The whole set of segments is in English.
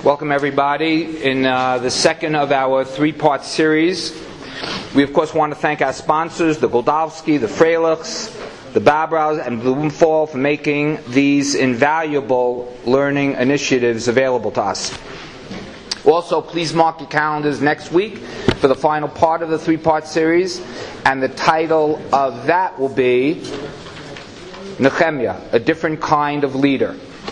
Welcome everybody in the second of our three-part series. We of course want to thank our sponsors, the Goldovsky, the Freilichs, the Babrows, and Blumenthal for making these invaluable learning initiatives available to us. Also, please mark your calendars next week for the final part of the three-part series, and the title of that will be Nehemiah, a different kind of leader.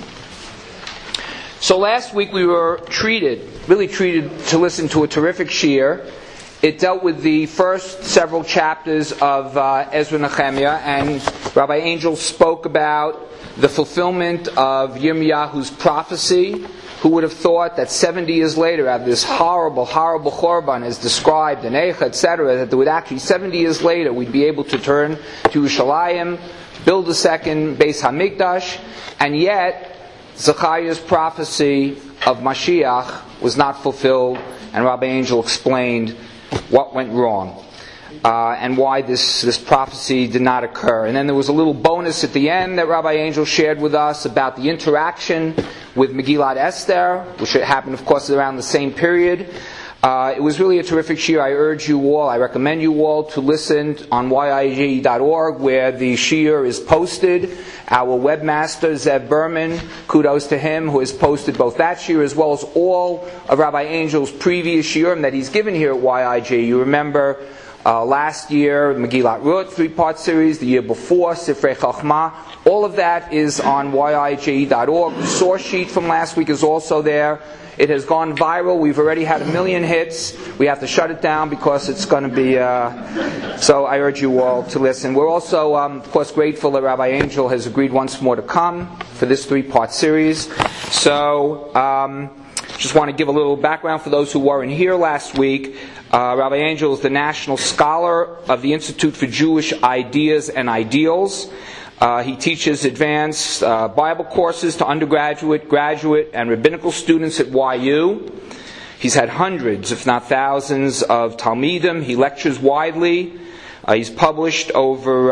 So last week we were really treated to listen to a terrific shiur. It dealt with the first several chapters of Ezra Nehemiah, and Rabbi Angel spoke about the fulfillment of Yirmiyahu's prophecy. Who would have thought that 70 years later, after this horrible Chorban as described in Eicha, etc., that there would actually 70 years later we'd be able to turn to Yerushalayim, build a second Beis Hamikdash, and yet Zechariah's prophecy of Mashiach was not fulfilled, and Rabbi Angel explained what went wrong and why this prophecy did not occur. And then there was a little bonus at the end that Rabbi Angel shared with us about the interaction with Megillat Esther, which happened, of course, around the same period. It was really a terrific shiur. I recommend you all to listen on yig.org, where the shiur is posted. Our webmaster, Zev Berman, kudos to him, who has posted both that shiur as well as all of Rabbi Angel's previous shiurim that he's given here at YIG. You remember last year, Megillat Ruth, three-part series, the year before, Sifrei Chachma. All of that is on yig.org. The source sheet from last week is also there. It has gone viral. We've already had 1 million hits. We have to shut it down because it's going to be... So I urge you all to listen. We're also, of course, grateful that Rabbi Angel has agreed once more to come for this three-part series. So, just want to give a little background for those who weren't here last week. Rabbi Angel is the National Scholar of the Institute for Jewish Ideas and Ideals. He teaches advanced Bible courses to undergraduate, graduate, and rabbinical students at YU. He's had hundreds, if not thousands, of Talmidim. He lectures widely. He's published over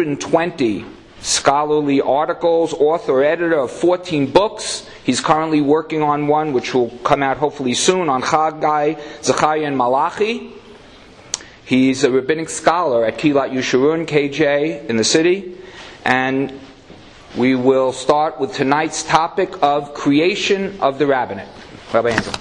120 scholarly articles, author, editor of 14 books. He's currently working on one which will come out hopefully soon on Haggai, Zechariah, and Malachi. He's a rabbinic scholar at Kilat Yeshurun, KJ, in the city. And we will start with tonight's topic of creation of the rabbinate. Rabbi Angel.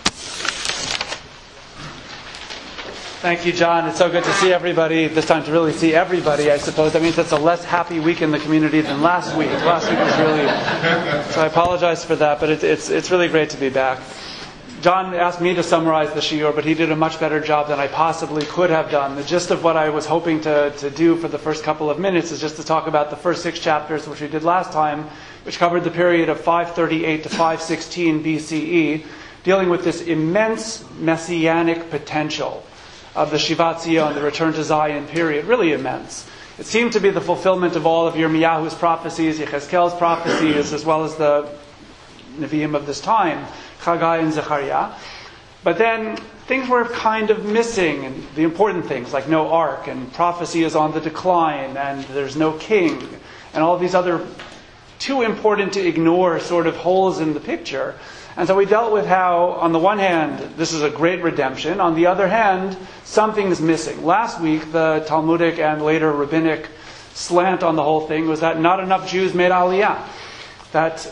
Thank you, John. It's so good to see everybody. This time to really see everybody, I suppose. That means it's a less happy week in the community than last week. Last week was really... So I apologize for that, but it's really great to be back. John asked me to summarize the shiur, but he did a much better job than I possibly could have done. The gist of what I was hoping to do for the first couple of minutes is just to talk about the first 6 chapters, which we did last time, which covered the period of 538 to 516 BCE, dealing with this immense messianic potential of the Shivat Zion, the return to Zion period. Really immense. It seemed to be the fulfillment of all of Yirmiyahu's prophecies, Yechezkel's prophecies, as well as the Nevi'im of this time, Haggai and Zechariah. But then things were kind of missing, and the important things like no ark, and prophecy is on the decline, and there's no king, and all these other too important to ignore sort of holes in the picture. And so we dealt with how, on the one hand, this is a great redemption. On the other hand, something's missing. Last week, the Talmudic and later rabbinic slant on the whole thing was that not enough Jews made Aliyah. That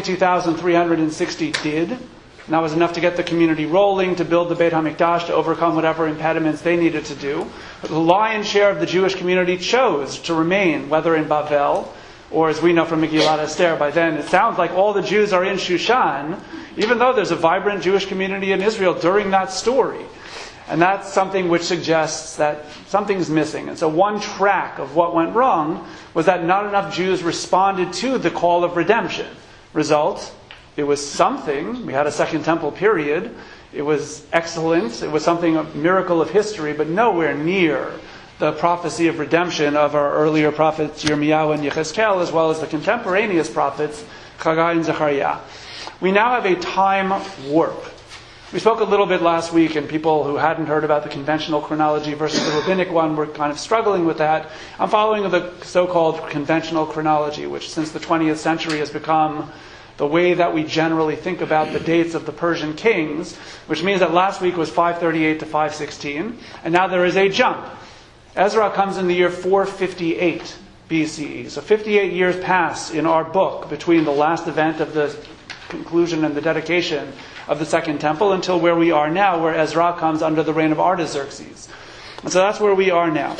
42,360 did. And that was enough to get the community rolling, to build the Beit HaMikdash, to overcome whatever impediments they needed to do. But the lion's share of the Jewish community chose to remain, whether in Bavel, or as we know from Megillat Esther, by then it sounds like all the Jews are in Shushan, even though there's a vibrant Jewish community in Israel during that story. And that's something which suggests that something's missing. And so one track of what went wrong was that not enough Jews responded to the call of redemption. Result, it was something. We had a Second Temple period. It was excellent. It was something, a miracle of history, but nowhere near the prophecy of redemption of our earlier prophets, Yirmiyahu and Yechezkel, as well as the contemporaneous prophets, Haggai and Zechariah. We now have a time warp. We spoke a little bit last week, and people who hadn't heard about the conventional chronology versus the rabbinic one were kind of struggling with that. I'm following the so-called conventional chronology, which since the 20th century has become the way that we generally think about the dates of the Persian kings, which means that last week was 538 to 516, and now there is a jump. Ezra comes in the year 458 BCE. So 58 years pass in our book between the last event of the conclusion and the dedication of the Second Temple until where we are now, where Ezra comes under the reign of Artaxerxes. And so that's where we are now.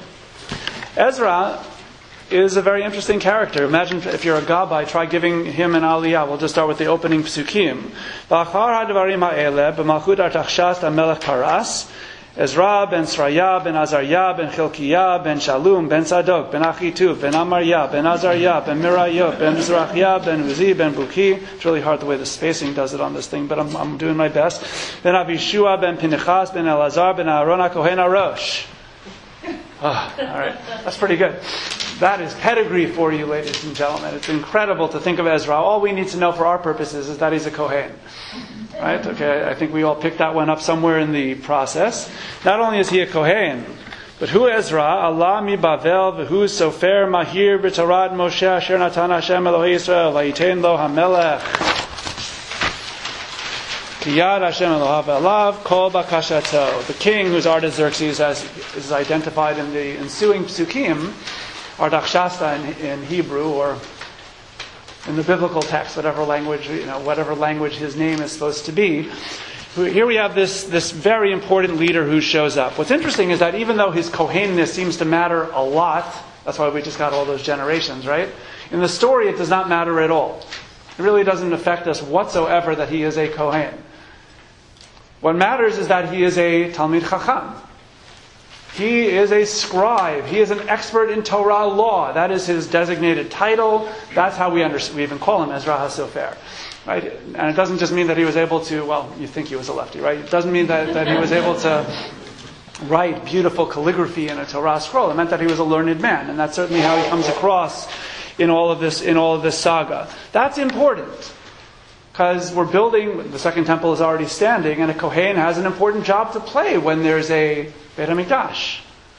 Ezra is a very interesting character. Imagine if you're a Gabbai, try giving him an aliyah. We'll just start with the opening psukim. V'achar hadvarim ha'ele b'malchut Artaxerxes melech Paras, Ezra ben Sraya ben Azariah ben Chilkiah ben Shalom ben Sadok ben Achituv ben Amariah ben Azariah ben Mirayah ben Zerachiah ben Uzi ben Buki. It's really hard the way the spacing does it on this thing, but I'm doing my best. Ben Avishua ben Pinchas ben Elazar ben Aaron HaKohen HaRosh. Oh, all right, that's pretty good. That is pedigree for you, ladies and gentlemen. It's incredible to think of Ezra. All we need to know for our purposes is that he's a Kohen. Right? Okay, I think we all picked that one up somewhere in the process. Not only is he a Kohen, but who Ezra, Allah mi Bavel, v'hu sofer mahir b'Torah Moshe asher natan Hashem Elohei Yisrael, v'yitein lo hamelech. Kiyad Hashem Elohav Elav Kol Bakashato. The king, whose Artaxerxes is identified in the ensuing psukim, Artaxerxes in Hebrew, or in the biblical text, whatever language his name is supposed to be. Here we have this very important leader who shows up. What's interesting is that even though his Kohenness seems to matter a lot, that's why we just got all those generations, right? In the story, it does not matter at all. It really doesn't affect us whatsoever that he is a Kohen. What matters is that he is a Talmid Chacham. He is a scribe. He is an expert in Torah law. That is his designated title. That's how we even call him Ezra HaSofer. Right? And it doesn't just mean that he was able to, well, you think he was a lefty, right? It doesn't mean that he was able to write beautiful calligraphy in a Torah scroll. It meant that he was a learned man. And that's certainly how he comes across in all of this saga. That's important. Because we're building, the Second Temple is already standing, and a Kohen has an important job to play when there's a Beit HaMikdash.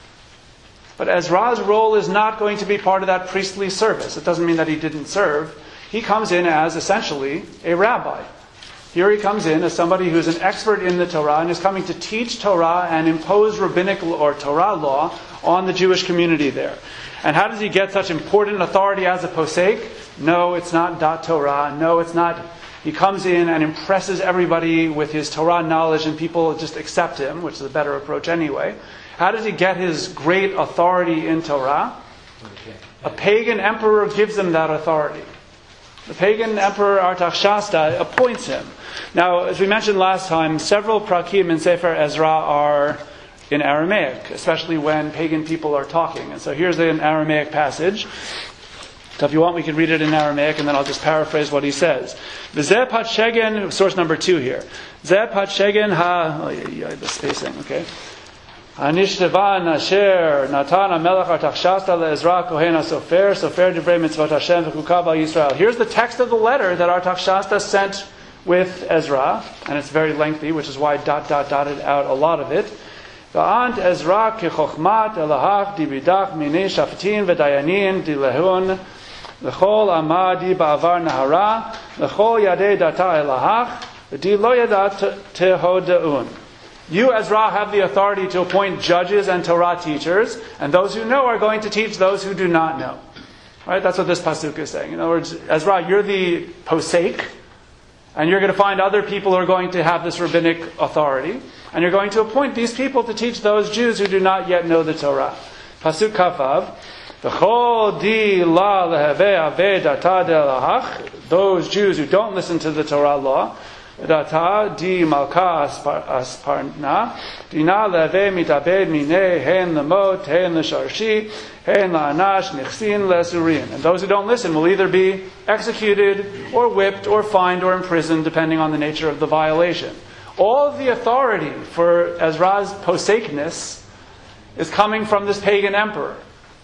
But Ezra's role is not going to be part of that priestly service. It doesn't mean that he didn't serve. He comes in as essentially a rabbi. Here he comes in as somebody who's an expert in the Torah and is coming to teach Torah and impose rabbinic or Torah law on the Jewish community there. And how does he get such important authority as a posek? No, it's not dat Torah. No, it's not. He comes in and impresses everybody with his Torah knowledge, and people just accept him, which is a better approach anyway. How does he get his great authority in Torah? A pagan emperor gives him that authority. The pagan emperor Artaxerxes appoints him. Now, as we mentioned last time, several prakim in Sefer Ezra are in Aramaic, especially when pagan people are talking. And so here's an Aramaic passage. So if you want, we can read it in Aramaic, and then I'll just paraphrase what he says. V'zeh patshegen, source number 2 here. Zeh patshegen the spacing, okay. Hanishtavan asher natan hamelech Artaxerxes leEzra kohen hasofer, sofer divrei mitzvot Hashem v'chukav al Yisrael. Here's the text of the letter that Artaxerxes sent with Ezra, and it's very lengthy, which is why dotted out a lot of it. V'ant Ezra kechochmat elahach dibidach minei shaftin v'dayanin dilehun l'chol amadi ba'avar nahara l'chol yadei data elahach v'di lo yadat tehodaun. You, Ezra, have the authority to appoint judges and Torah teachers, and those who know are going to teach those who do not know. Right? That's what this pasuk is saying. In other words, Ezra, you're the posek, and you're going to find other people who are going to have this rabbinic authority, and you're going to appoint these people to teach those Jews who do not yet know the Torah. Pasuk Kafav, V'chol di la leheveh aveh data delahach, those Jews who don't listen to the Torah law, Data di malka asparna, dina leve mitabed mine hen lemot hen lesharshi hen laanash nichsin lesurin. And those who don't listen will either be executed or whipped or fined or imprisoned, depending on the nature of the violation. All of the authority for Ezra's posekness is coming from this pagan emperor.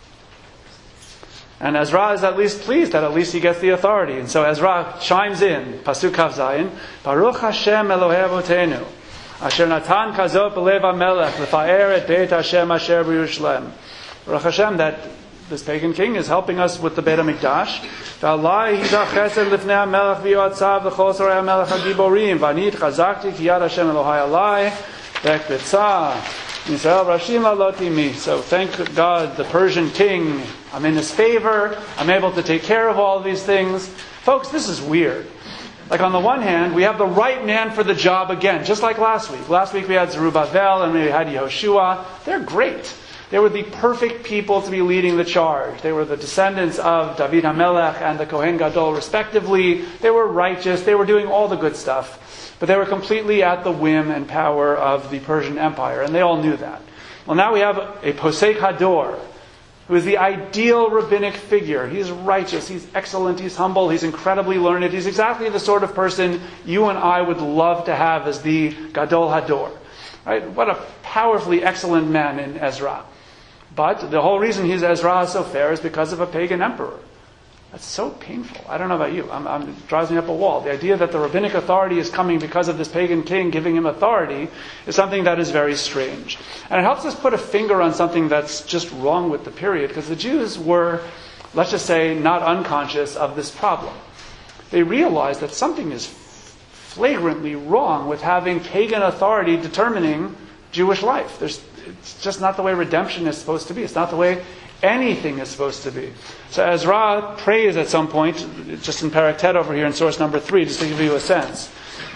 And Ezra is at least pleased that at least he gets the authority. And so Ezra chimes in, Pasuk Kav Zayin, Baruch Hashem Elohei Avotenu, Asher Natan Kazot B'Lev HaMelech, L'Fa'er Et Beit Hashem Asher B'Yerushalem. Baruch Hashem, that This pagan king is helping us with the Beit HaMikdash. V'alai hidach chesed lifnei HaMelech v'yoatzav v'chol sorei HaMelech HaGiborim v'ani chazakti ki yad Hashem Elohai alai v'ekbetza Yisrael rashim laloti mi. So thank God, the Persian king, I'm in his favor, I'm able to take care of all of these things. Folks, this is weird. Like on the one hand, we have the right man for the job again, just like last week. Last week we had Zerubbabel and we had Yehoshua. They're great. They were the perfect people to be leading the charge. They were the descendants of David HaMelech and the Kohen Gadol respectively. They were righteous. They were doing all the good stuff. But they were completely at the whim and power of the Persian Empire, and they all knew that. Well, now we have a Posek Hador, who is the ideal rabbinic figure. He's righteous, he's excellent, he's humble, he's incredibly learned. He's exactly the sort of person you and I would love to have as the Gadol Hador. Right? What a powerfully excellent man in Ezra. But the whole reason he's Ezra HaSofer is because of a pagan emperor. That's so painful. I don't know about you. It drives me up a wall. The idea that the rabbinic authority is coming because of this pagan king giving him authority is something that is very strange. And it helps us put a finger on something that's just wrong with the period, because the Jews were, let's just say, not unconscious of this problem. They realized that something is flagrantly wrong with having pagan authority determining Jewish life. It's just not the way redemption is supposed to be. It's not the way anything is supposed to be. So Ezra prays at some point, just in Perek Tet over here in source number 3, just to give you a sense.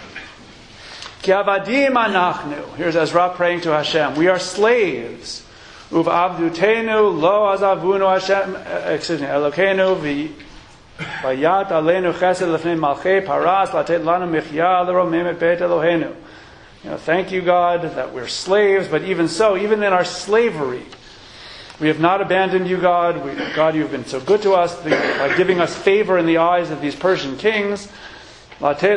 Ki avadim anachnu. Here's Ezra praying to Hashem. We are slaves. Uv avdutenu lo azavunu Hashem. Elokeinu v'yat aleinu chesed lefnei malchei paras latet lanu michya l'romem et beit Eloheinu. Thank you, God, that we're slaves, but even so, even in our slavery, we have not abandoned you, God. God, you've been so good to us by giving us favor in the eyes of these Persian kings. You've at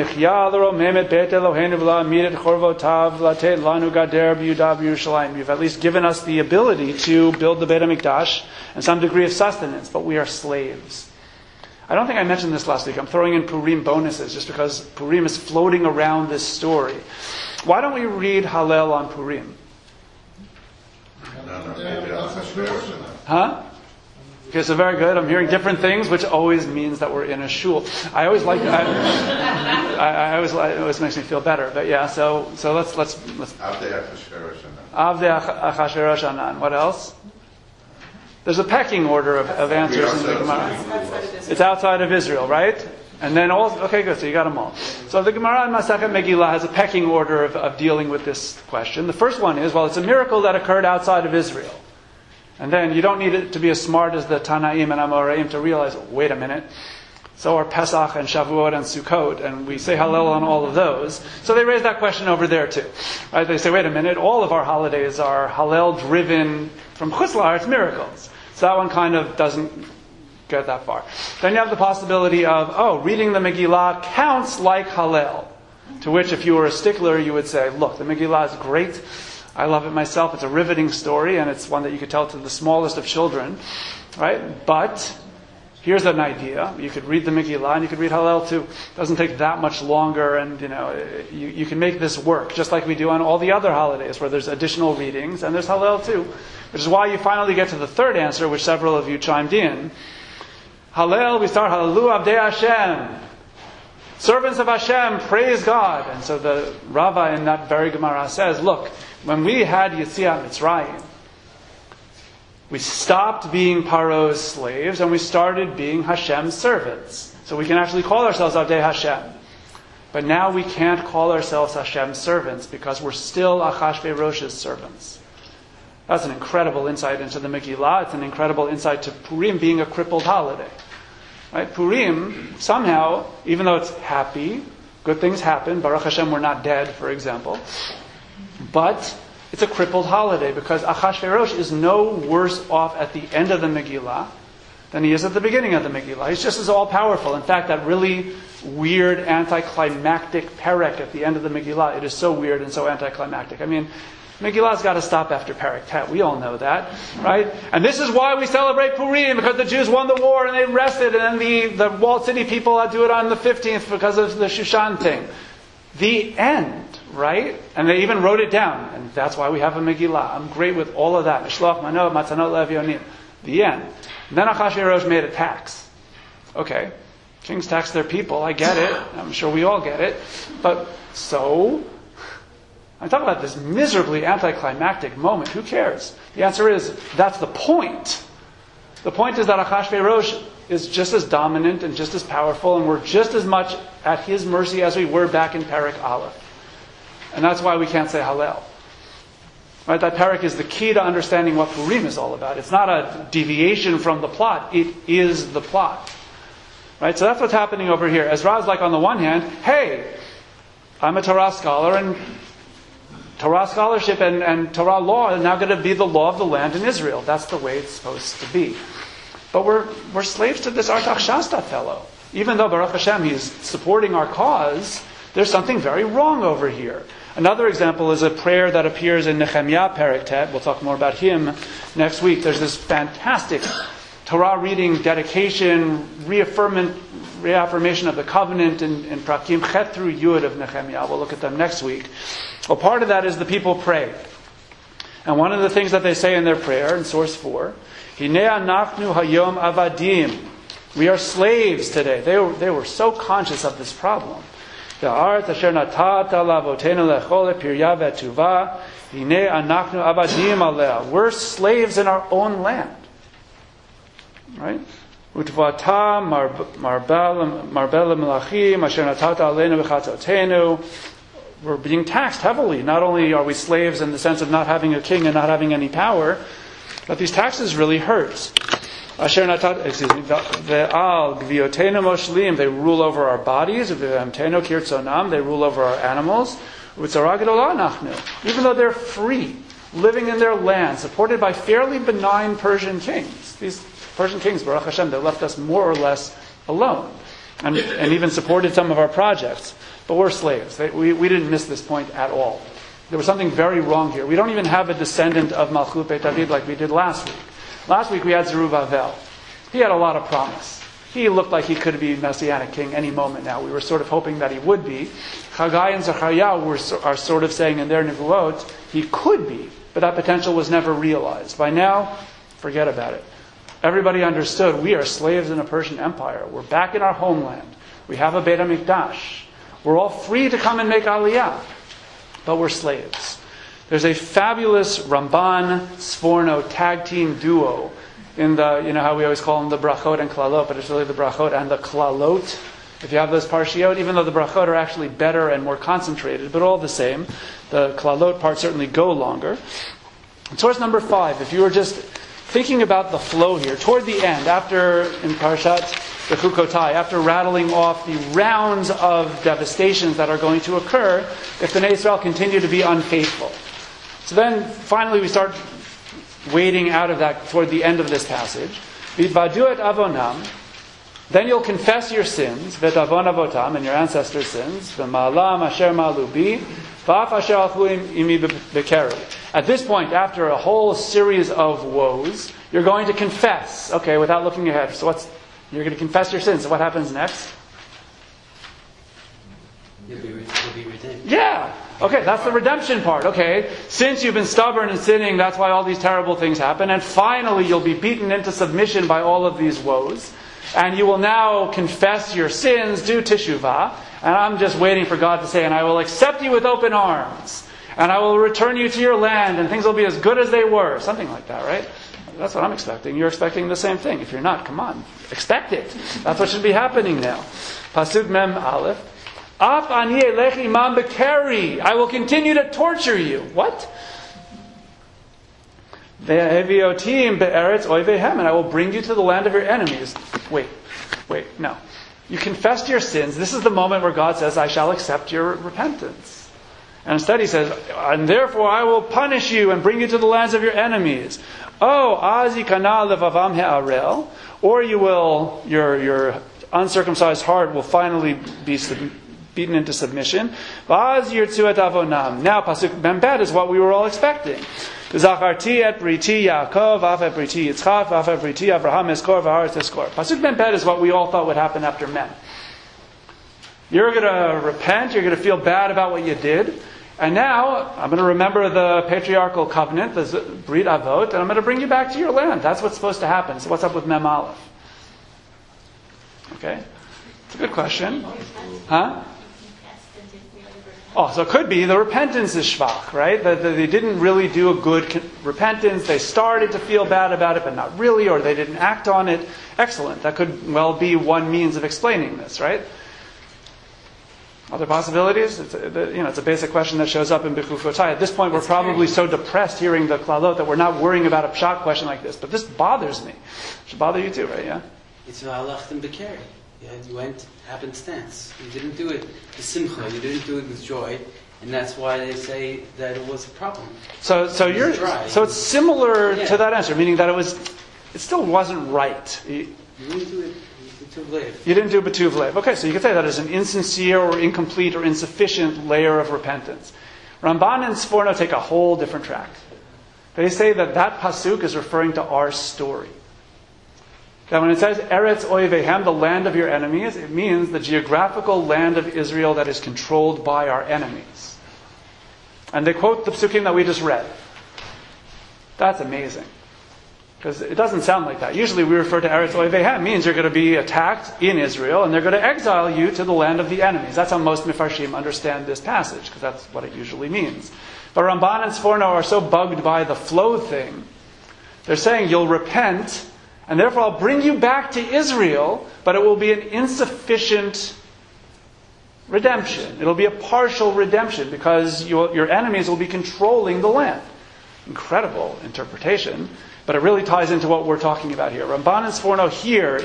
least given us the ability to build the Beit HaMikdash and some degree of sustenance, but we are slaves. I don't think I mentioned this last week. I'm throwing in Purim bonuses just because Purim is floating around this story. Why don't we read Hallel on Purim? Huh? Okay, so very good. I'm hearing different things, which always means that we're in a shul. I always like that. It always makes me feel better. But yeah, so let's. Avdei Achashverosh Anan. What else? There's a pecking order of answers in the Gemara. It's outside of Israel, right? And then okay, good. So you got them all. So the Gemara in Masechet Megillah has a pecking order of dealing with this question. The first one is, well, it's a miracle that occurred outside of Israel. And then you don't need it to be as smart as the Tanaim and Amoraim to realize, wait a minute. So are Pesach and Shavuot and Sukkot, and we say Hallel on all of those. So they raise that question over there too. Right? They say, wait a minute, all of our holidays are Hallel driven from Chutz La'aretz miracles. So that one kind of doesn't get that far. Then you have the possibility of, reading the Megillah counts like Hallel. To which, if you were a stickler, you would say, look, the Megillah is great. I love it myself. It's a riveting story, and it's one that you could tell to the smallest of children. Right? But here's an idea. You could read the Megillah, and you could read Hallel too. It doesn't take that much longer, and you can make this work, just like we do on all the other holidays, where there's additional readings, and there's Hallel too. Which is why you finally get to the third answer, which several of you chimed in. Hallel, we start Hallelu Avdei Hashem. Servants of Hashem, praise God. And so the Rava in that very Gemara says, look, when we had Yetziat Mitzrayim, we stopped being Paro's slaves and we started being Hashem's servants. So we can actually call ourselves Avdei Hashem. But now we can't call ourselves Hashem's servants because we're still Achashverosh's servants. That's an incredible insight into the Megillah. It's an incredible insight to Purim being a crippled holiday. Right? Purim, somehow, even though it's happy, good things happen. Baruch Hashem, we're not dead, for example. But it's a crippled holiday because Achashverosh is no worse off at the end of the Megillah than he is at the beginning of the Megillah. He's just as all-powerful. In fact, that really weird anticlimactic perek at the end of the Megillah, it is so weird and so anticlimactic. I mean, Megillah's got to stop after Perek Tet. We all know that, right? And this is why we celebrate Purim, because the Jews won the war and they rested, and then the walled city people do it on the 15th because of the Shushan thing. The end, right? And they even wrote it down, and that's why we have a Megillah. I'm great with all of that. Mishloach manot, matzanot le'avyonim. The end. And then Achashverosh made a tax. Okay, kings tax their people, I get it. I'm sure we all get it. But so? I'm talking about this miserably anticlimactic moment. Who cares? The answer is, that's the point. The point is that Achashverosh is just as dominant and just as powerful, and we're just as much at his mercy as we were back in Perek Aleph. And that's why we can't say Hallel. Right? That Perek is the key to understanding what Purim is all about. It's not a deviation from the plot. It is the plot. Right? So that's what's happening over here. Ezra is like, on the one hand, hey, I'm a Torah scholar, and Torah scholarship and Torah law are now going to be the law of the land in Israel. That's the way it's supposed to be. But we're slaves to this Artaxshasta fellow. Even though, Baruch Hashem, he's supporting our cause, there's something very wrong over here. Another example is a prayer that appears in Nehemiah Perek Tet. We'll talk more about him next week. There's this fantastic Torah reading, dedication, reaffirmation of the covenant in Prakim Chet through Yud of Nehemiah. We'll look at them next week. Well, part of that is the people pray. And one of the things that they say in their prayer, in source 4, Hinei anachnu hayom avadim. We are slaves today. They were so conscious of this problem. Ha'aretz asher natata la'avotenu lechol pirya ve'tuva. Hinei anachnu avadim aleh. We're slaves in our own land. Right? Utvata marbel melachim asher natata aleinu v'chatzotenu. We're being taxed heavily. Not only are we slaves in the sense of not having a king and not having any power, but these taxes really hurt. Asher natat, ve'al gviotenu moshlim, they rule over our bodies. Ve'amtenu kirtzonam, they rule over our animals. Utzara gedolah nachnu, even though they're free, living in their land, supported by fairly benign Persian kings. These Persian kings, Baruch Hashem, they left us more or less alone, and even supported some of our projects. But we're slaves. We didn't miss this point at all. There was something very wrong here. We don't even have a descendant of Malchut Beit David like we did last week. Last week we had Zerubbabel. He had a lot of promise. He looked like he could be Messianic king any moment now. We were sort of hoping that he would be. Haggai and Zechariah are sort of saying in their Nevuot, he could be, but that potential was never realized. By now, forget about it. Everybody understood we are slaves in a Persian empire. We're back in our homeland. We have a Beit HaMikdash. We're all free to come and make Aliyah, but we're slaves. There's a fabulous Ramban Sforno tag team duo in the, you know how we always call them the Brachot and Klalot, but it's really the Brachot and the Klalot. If you have those Parshiot, even though the Brachot are actually better and more concentrated, but all the same, the Klalot parts certainly go longer. And source number 5, if you were just thinking about the flow here, toward the end, after in Parshat the Chukotai, after rattling off the rounds of devastations that are going to occur if the Bnei Israel continue to be unfaithful. So then, finally, we start wading out of that toward the end of this passage. V'tvadu et avonam, then you'll confess your sins, v'tavon avotam, and your ancestors' sins, v'ma'alam asher ma'alubi, v'af asher alchu imi b'keri. At this point, after a whole series of woes, you're going to confess. Okay, without looking ahead. So you're going to confess your sins. So what happens next? You'll be redeemed. Yeah. Okay, that's the redemption part. Okay, since you've been stubborn and sinning, that's why all these terrible things happen. And finally, you'll be beaten into submission by all of these woes. And you will now confess your sins, do teshuvah. And I'm just waiting for God to say, and I will accept you with open arms. And I will return you to your land, and things will be as good as they were. Something like that, right? That's what I'm expecting. You're expecting the same thing. If you're not, come on. Expect it. That's what should be happening now. Pasuk Mem Aleph. Af ani elech imam bekeri. I will continue to torture you. What? Ve'eviotim be'eretz oivehem. And I will bring you to the land of your enemies. Wait, no. You confessed your sins. This is the moment where God says, I shall accept your repentance. And instead he says, and therefore I will punish you and bring you to the lands of your enemies. Oh, azi kana levavam ha'arel. Or you will, your uncircumcised heart will finally be beaten into submission. V'az yirtzu et avonam. Now, pasuk Membet is what we were all expecting. Zacharti et briti Yaakov, af et briti Yitzchak, af et briti Avraham eskor v'haaretz eskor. Pasuk Membet is what we all thought would happen after Mem. You're going to repent, you're going to feel bad about what you did, And now I'm going to remember the patriarchal covenant, the Brit Avot, and I'm going to bring you back to your land. That's what's supposed to happen. So what's up with Mem Aleph? Okay? It's a good question. Huh? Oh, so it could be the repentance is shvach, right? That they didn't really do a good repentance. They started to feel bad about it, but not really, or they didn't act on it. Excellent. That could well be one means of explaining this, right? Other possibilities? It's a basic question that shows up in Bechukotai. At this point, we're probably so depressed hearing the klalot that we're not worrying about a pshat question like this. But this bothers me. It should bother you too, right? Yeah? It's v'halachtem b'keri. You went happenstance. You didn't do it with simcha. You didn't do it with joy, and that's why they say that it was a problem. So it's similar to that answer, meaning that it still wasn't right. You didn't do it b'tuv lev. You didn't do b'tuv lev. Okay, so you could say that as an insincere or incomplete or insufficient layer of repentance. Ramban and Sforno take a whole different track. They say that pasuk is referring to our story. That when it says Eretz Oivehem, the land of your enemies, it means the geographical land of Israel that is controlled by our enemies. And they quote the psukim that we just read. That's amazing. Because it doesn't sound like that. Usually we refer to Eretz Oivehem, means you're going to be attacked in Israel and they're going to exile you to the land of the enemies. That's how most Mefarshim understand this passage, because that's what it usually means. But Ramban and Sforno are so bugged by the flow thing. They're saying you'll repent, and therefore I'll bring you back to Israel, but it will be an insufficient redemption. It'll be a partial redemption because your enemies will be controlling the land. Incredible interpretation, but it really ties into what we're talking about here. Ramban and Sforno here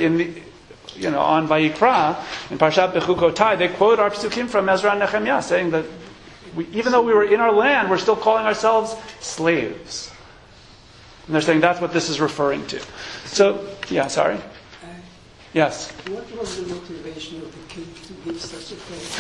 on Vayikra, in Parshat Bechukotai, they quote our psukim from Ezra and Nehemiah, saying that even though we were in our land, we're still calling ourselves slaves. And they're saying that's what this is referring to. So, yeah, sorry. Yes? What was the motivation of the king to give such a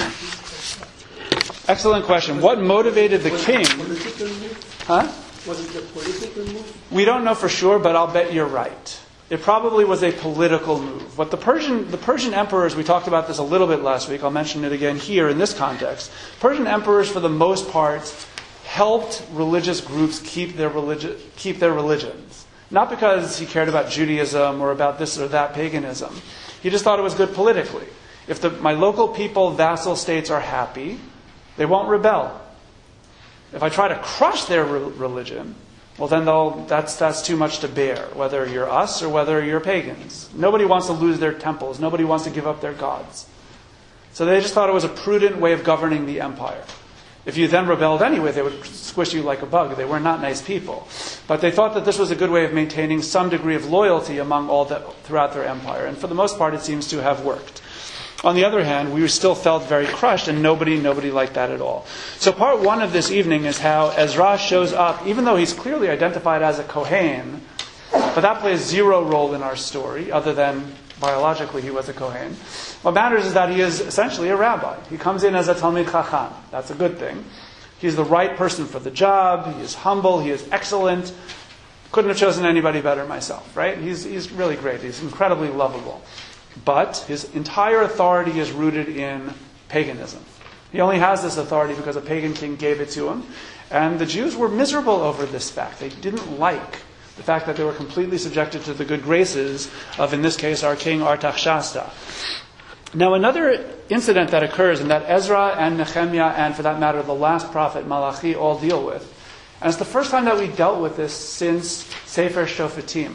thing? Excellent question. What motivated the king? Political move? Huh? Was it a political move? We don't know for sure, but I'll bet you're right. It probably was a political move. What the Persian emperors, we talked about this a little bit last week, I'll mention it again here in this context. Persian emperors, for the most part, helped religious groups keep their religions. Not because he cared about Judaism or about this or that paganism. He just thought it was good politically. If my local people, vassal states, are happy, they won't rebel. If I try to crush their religion, well then that's too much to bear, whether you're us or whether you're pagans. Nobody wants to lose their temples. Nobody wants to give up their gods. So they just thought it was a prudent way of governing the empire. If you then rebelled anyway, they would squish you like a bug. They were not nice people. But they thought that this was a good way of maintaining some degree of loyalty among all throughout their empire. And for the most part, it seems to have worked. On the other hand, we still felt very crushed, and nobody liked that at all. So part one of this evening is how Ezra shows up, even though he's clearly identified as a Kohen, but that plays zero role in our story, other than biologically he was a Kohen. What matters is that he is essentially a rabbi. He comes in as a Talmid Chacham. That's a good thing. He's the right person for the job. He is humble. He is excellent. Couldn't have chosen anybody better myself, right? He's really great. He's incredibly lovable. But his entire authority is rooted in paganism. He only has this authority because a pagan king gave it to him. And the Jews were miserable over this fact. They didn't like the fact that they were completely subjected to the good graces of, in this case, our king Artaxerxes. Now, another incident that occurs and that Ezra and Nehemiah, and for that matter, the last prophet Malachi, all deal with, and it's the first time that we dealt with this since Sefer Shofetim,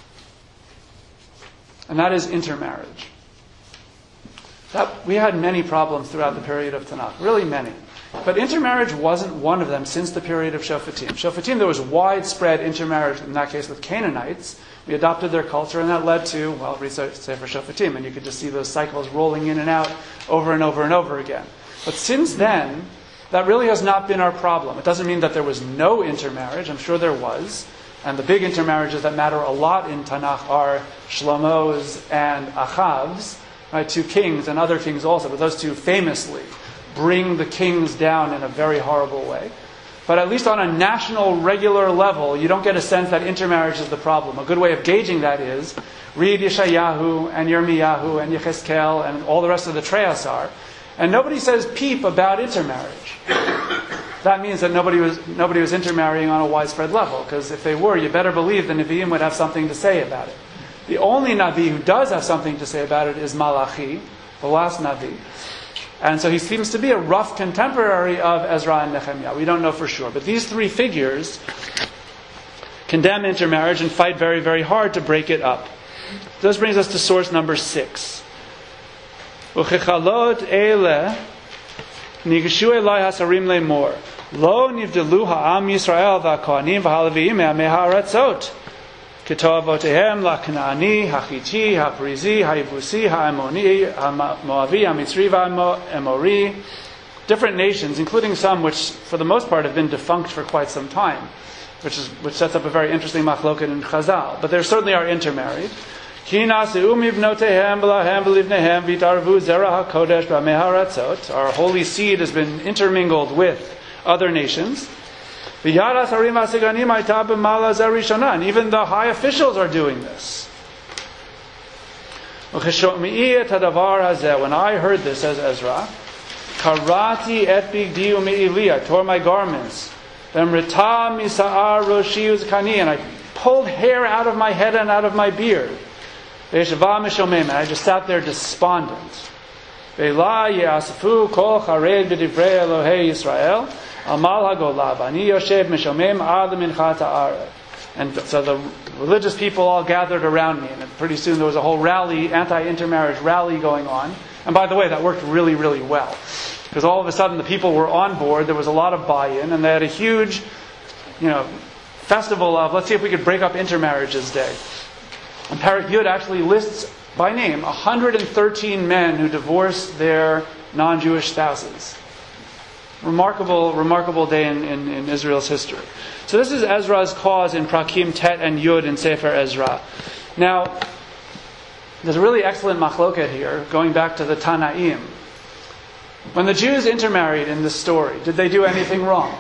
and that is intermarriage. We had many problems throughout the period of Tanakh, really many. But intermarriage wasn't one of them since the period of Shofetim. Shofetim, there was widespread intermarriage, in that case with Canaanites. We adopted their culture, and that led to, read Sefer Shofetim, and you could just see those cycles rolling in and out over and over and over again. But since then, that really has not been our problem. It doesn't mean that there was no intermarriage. I'm sure there was. And the big intermarriages that matter a lot in Tanakh are Shlomo's and Achav's, right, two kings and other kings also, but those two famously bring the kings down in a very horrible way. But at least on a national, regular level, you don't get a sense that intermarriage is the problem. A good way of gauging that is, read Yeshayahu and Yirmiyahu and Yechezkel and all the rest of the Treyasar, and nobody says peep about intermarriage. that means that nobody was intermarrying on a widespread level, because if they were, you better believe the Nevi'im would have something to say about it. The only Navi who does have something to say about it is Malachi, the last Navi. And so he seems to be a rough contemporary of Ezra and Nehemiah. We don't know for sure. But these three figures condemn intermarriage and fight very, very hard to break it up. This brings us to source number 6. Uchechalot eile nigeshu elai hasarim lemor lo nivdelu ha'am Yisrael v'hakohanim v'haleviim me'ha'aratzot ketov avotehem la'knaani ha'chiti ha'perizi ha'yevusi ha'amoni ha'moavi ha'mitzri v'ha'emori. Different nations, including some which for the most part have been defunct for quite some time, which sets up a very interesting machloket in Chazal. But there certainly are intermarried. Our holy seed has been intermingled with other nations. And even the high officials are doing this. When I heard this, says Ezra, Karati et bigdi u'me'ili, I tore my garments. And I pulled hair out of my head and out of my beard. And I just sat there despondent. And so the religious people all gathered around me, and pretty soon there was a whole rally, anti-intermarriage rally going on. And by the way, that worked really, really well. Because all of a sudden the people were on board, there was a lot of buy-in, and they had a huge, festival of, let's see if we could break up intermarriages day. And Perek Yud actually lists by name 113 men who divorced their non-Jewish spouses. Remarkable day in Israel's history. So this is Ezra's cause in Prakim Tet and Yud in Sefer Ezra. Now, there's a really excellent machloket here, going back to the Tanaim. When the Jews intermarried in this story, did they do anything wrong?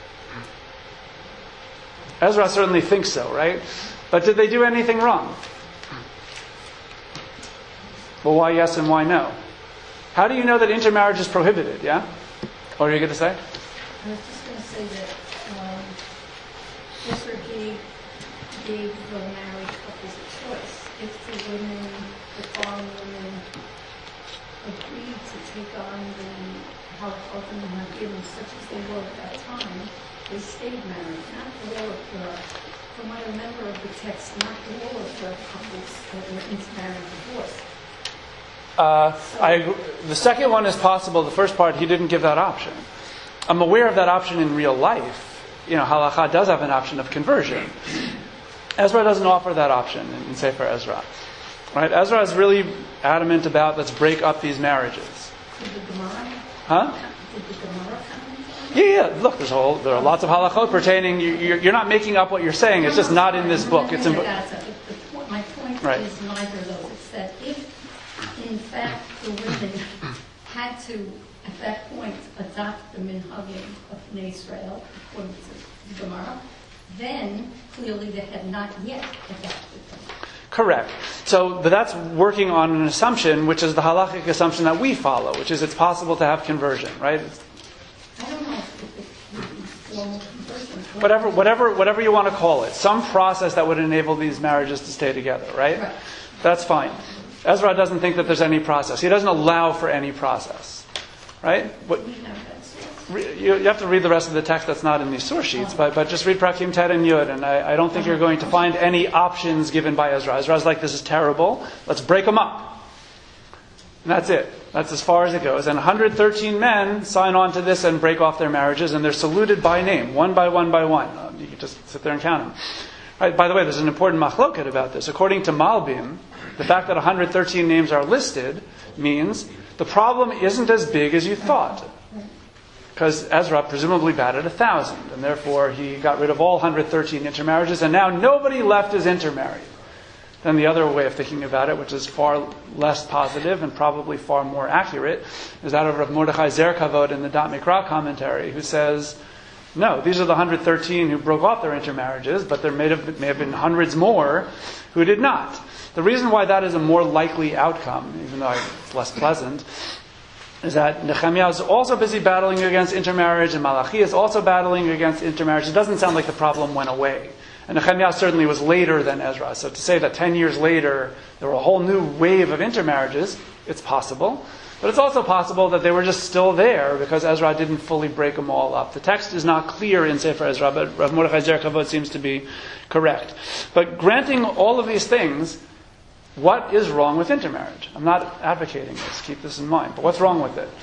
Ezra certainly thinks so, right? But did they do anything wrong? Well, why yes and why no? How do you know that intermarriage is prohibited, yeah? What are you going to say? I was just going to say that Ezra gave the married couples a choice. If the foreign women agreed to take on the halachot and hagim such as they were at that time, they stayed married. Not all of the, from what I remember of the text, not all of the couples that were intermarried and divorced. The second one is possible. The first part, he didn't give that option. I'm aware of that option in real life. Halakha does have an option of conversion. Ezra doesn't offer that option in Sefer Ezra. Right? Ezra is really adamant about let's break up these marriages. Did the Gemara? Huh? Did the Gemara comment? Yeah. Look, there are lots of halachot pertaining. You're not making up what you're saying. It's just not in this book. It's in. My point Right. is neither of those. It's that if, in fact, the women had to, at that point, adopt the minhagim of Bnei Israel, according to the Gemara, then clearly they had not yet adopted them. Correct. But that's working on an assumption, which is the halachic assumption that we follow, which is it's possible to have conversion, right? I don't know if it would be formal conversion. Whatever you want to call it. Some process that would enable these marriages to stay together, right? Right. That's fine. Ezra doesn't think that there's any process. He doesn't allow for any process, right? We have that source. You have to read the rest of the text that's not in these source sheets, but just read Prakim Tet and Yud, and I don't think you're going to find any options given by Ezra. Ezra's like, this is terrible, let's break them up. And that's it. That's as far as it goes. And 113 men sign on to this and break off their marriages, and they're saluted by name, one by one by one. You can just sit there and count them. Right, by the way, there's an important machloket about this. According to Malbim, the fact that 113 names are listed means the problem isn't as big as you thought. Because Ezra presumably batted 1,000, and therefore he got rid of all 113 intermarriages, and now nobody left is intermarried. Then the other way of thinking about it, which is far less positive and probably far more accurate, is that of Rav Mordechai Zerkavod in the Da'at Mikra commentary, who says, no, these are the 113 who broke off their intermarriages, but there may have been hundreds more who did not. The reason why that is a more likely outcome, even though it's less pleasant, is that Nehemiah is also busy battling against intermarriage, and Malachi is also battling against intermarriage. It doesn't sound like the problem went away. And Nehemiah certainly was later than Ezra. So to say that 10 years later there were a whole new wave of intermarriages, it's possible. But it's also possible that they were just still there because Ezra didn't fully break them all up. The text is not clear in Sefer Ezra, but Rav Mordechai Zer Kavod seems to be correct. But granting all of these things, what is wrong with intermarriage? I'm not advocating this, keep this in mind. But what's wrong with it?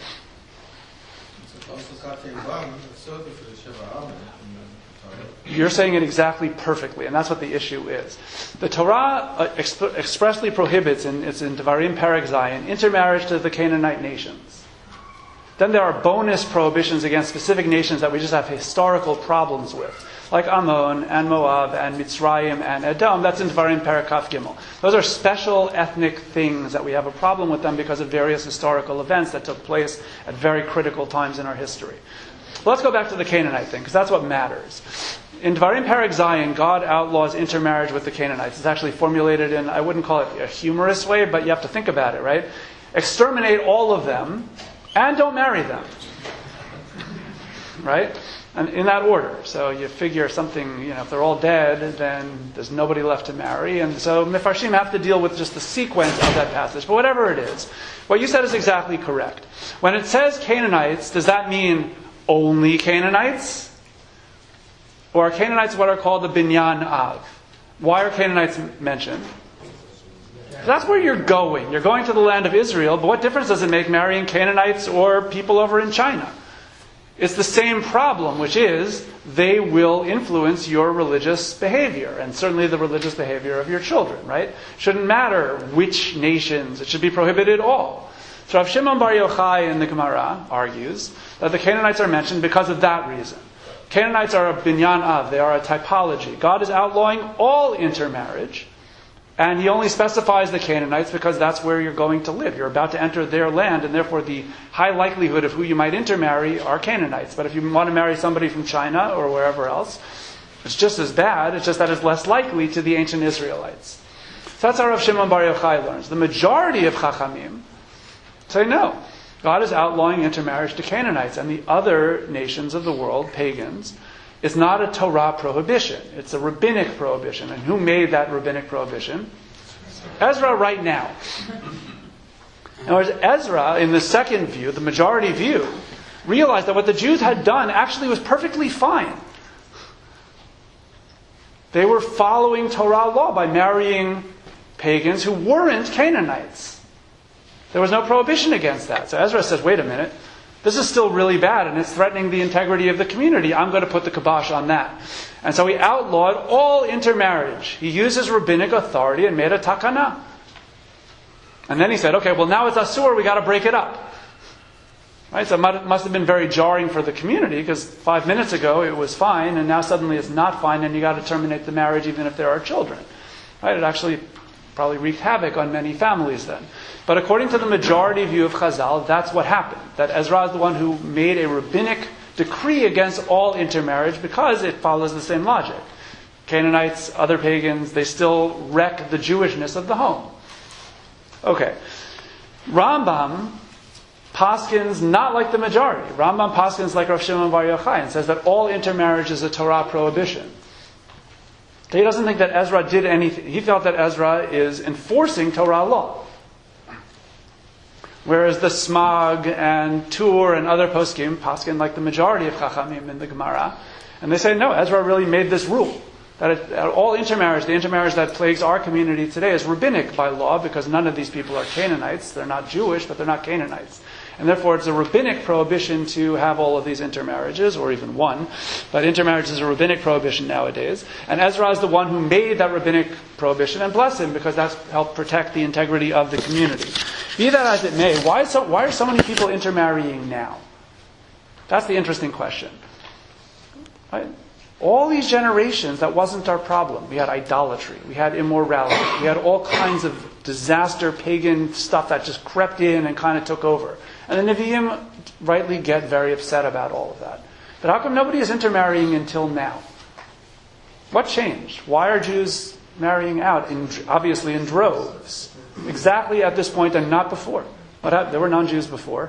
You're saying it exactly perfectly, and that's what the issue is. The Torah expressly prohibits, it's in Devarim Perek Zayin, intermarriage to the Canaanite nations. Then there are bonus prohibitions against specific nations that we just have historical problems with, like Ammon and Moab and Mitzrayim and Edom. That's in Devarim Perek Kaf Gimel. Those are special ethnic things that we have a problem with them because of various historical events that took place at very critical times in our history. Well, let's go back to the Canaanite thing, because that's what matters. In Devarim Perek Zayin, God outlaws intermarriage with the Canaanites. It's actually formulated in, I wouldn't call it a humorous way, but you have to think about it, right? Exterminate all of them, and don't marry them. Right? And in that order. So you figure something, if they're all dead, then there's nobody left to marry. And so Mefarshim have to deal with just the sequence of that passage. But whatever it is, what you said is exactly correct. When it says Canaanites, does that mean only Canaanites? Or are Canaanites what are called the Binyan Av? Why are Canaanites mentioned? That's where you're going. You're going to the land of Israel, but what difference does it make marrying Canaanites or people over in China? It's the same problem, which is they will influence your religious behavior, and certainly the religious behavior of your children, right? Shouldn't matter which nations. It should be prohibited all. So Rav Shimon Bar Yochai in the Gemara argues that the Canaanites are mentioned because of that reason. Canaanites are a binyan av, they are a typology. God is outlawing all intermarriage, and He only specifies the Canaanites because that's where you're going to live. You're about to enter their land, and therefore the high likelihood of who you might intermarry are Canaanites. But if you want to marry somebody from China or wherever else, it's just as bad, it's just that it's less likely to the ancient Israelites. So that's how Rav Shimon Bar Yochai learns. The majority of Chachamim say no. God is outlawing intermarriage to Canaanites and the other nations of the world, pagans. It's not a Torah prohibition. It's a rabbinic prohibition. And who made that rabbinic prohibition? Ezra right now. In other words, Ezra, in the second view, the majority view, realized that what the Jews had done actually was perfectly fine. They were following Torah law by marrying pagans who weren't Canaanites. There was no prohibition against that. So Ezra says, wait a minute, this is still really bad and it's threatening the integrity of the community. I'm going to put the kibosh on that. And so he outlawed all intermarriage. He used his rabbinic authority and made a takana. And then he said, okay, well now it's asur, we got to break it up. Right? So it must have been very jarring for the community because 5 minutes ago it was fine and now suddenly it's not fine and you got to terminate the marriage even if there are children. Right? It actually probably wreaked havoc on many families then. But according to the majority view of Chazal, that's what happened. That Ezra is the one who made a rabbinic decree against all intermarriage because it follows the same logic. Canaanites, other pagans, they still wreck the Jewishness of the home. Okay. Rambam paskins not like the majority. Rambam paskins like Rav Shimon Bar Yochai and says that all intermarriage is a Torah prohibition. He doesn't think that Ezra did anything. He felt that Ezra is enforcing Torah law. Whereas the Smag and Tur and other poskim like the majority of Chachamim in the Gemara, and they say, no, Ezra really made this rule. That all intermarriage, the intermarriage that plagues our community today is rabbinic by law because none of these people are Canaanites. They're not Jewish, but they're not Canaanites. And therefore it's a rabbinic prohibition to have all of these intermarriages, or even one. But intermarriage is a rabbinic prohibition nowadays. And Ezra is the one who made that rabbinic prohibition, and bless him, because that's helped protect the integrity of the community. Be that as it may, why are so many people intermarrying now? That's the interesting question. Right? All these generations, that wasn't our problem. We had idolatry. We had immorality. We had all kinds of disaster, pagan stuff that just crept in and kind of took over. And the Nevi'im rightly get very upset about all of that. But how come nobody is intermarrying until now? What changed? Why are Jews marrying out, obviously in droves? Exactly at this point and not before. There were non-Jews before.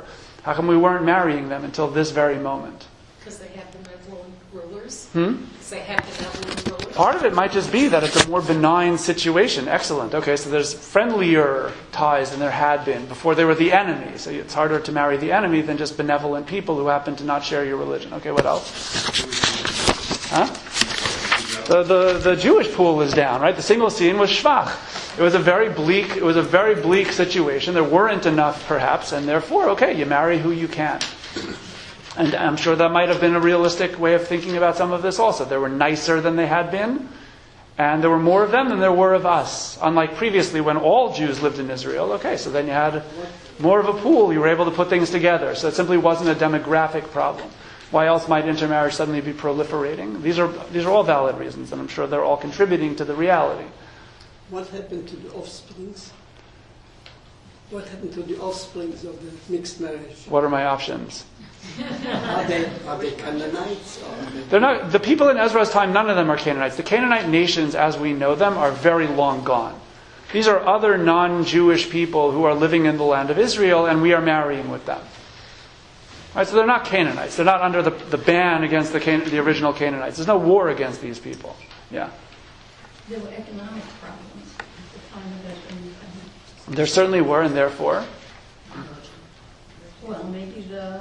How come we weren't marrying them until this very moment? Because they have benevolent rulers. Hmm? Because they have benevolent rulers. Part of it might just be that it's a more benign situation. Excellent. Okay, so there's friendlier ties than there had been before they were the enemy. So it's harder to marry the enemy than just benevolent people who happen to not share your religion. Okay, what else? Huh? The Jewish pool is down, right? The single scene was shvach. It was a very bleak situation. There weren't enough, perhaps, and therefore, okay, you marry who you can. And I'm sure that might have been a realistic way of thinking about some of this also. They were nicer than they had been, and there were more of them than there were of us. Unlike previously when all Jews lived in Israel. Okay, so then you had more of a pool. You were able to put things together. So it simply wasn't a demographic problem. Why else might intermarriage suddenly be proliferating? These are all valid reasons, and I'm sure they're all contributing to the reality. What happened to the offsprings? What happened to the offsprings of the mixed marriage? What are my options? Are they Canaanites? Or They're not. The people in Ezra's time, none of them are Canaanites. The Canaanite nations, as we know them, are very long gone. These are other non-Jewish people who are living in the land of Israel, and we are marrying with them. Right, so they're not Canaanites. They're not under the ban against the original Canaanites. There's no war against these people. Yeah. There were economic problems at the time of that independence. There certainly were, and therefore, Well, maybe the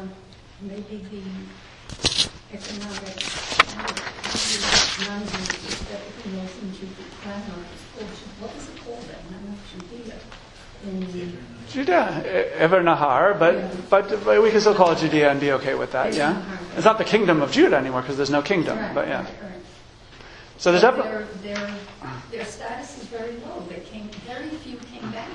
economic non-Jews that the Muslim Jews, what was it called then? Not Judea. Judea, Ever Nahar, but we can still call it Judea and be okay with that. Yeah, it's not the kingdom of Judah anymore because there's no kingdom. Right, But yeah, right. so there's definitely. Their status is very low. Very few came back.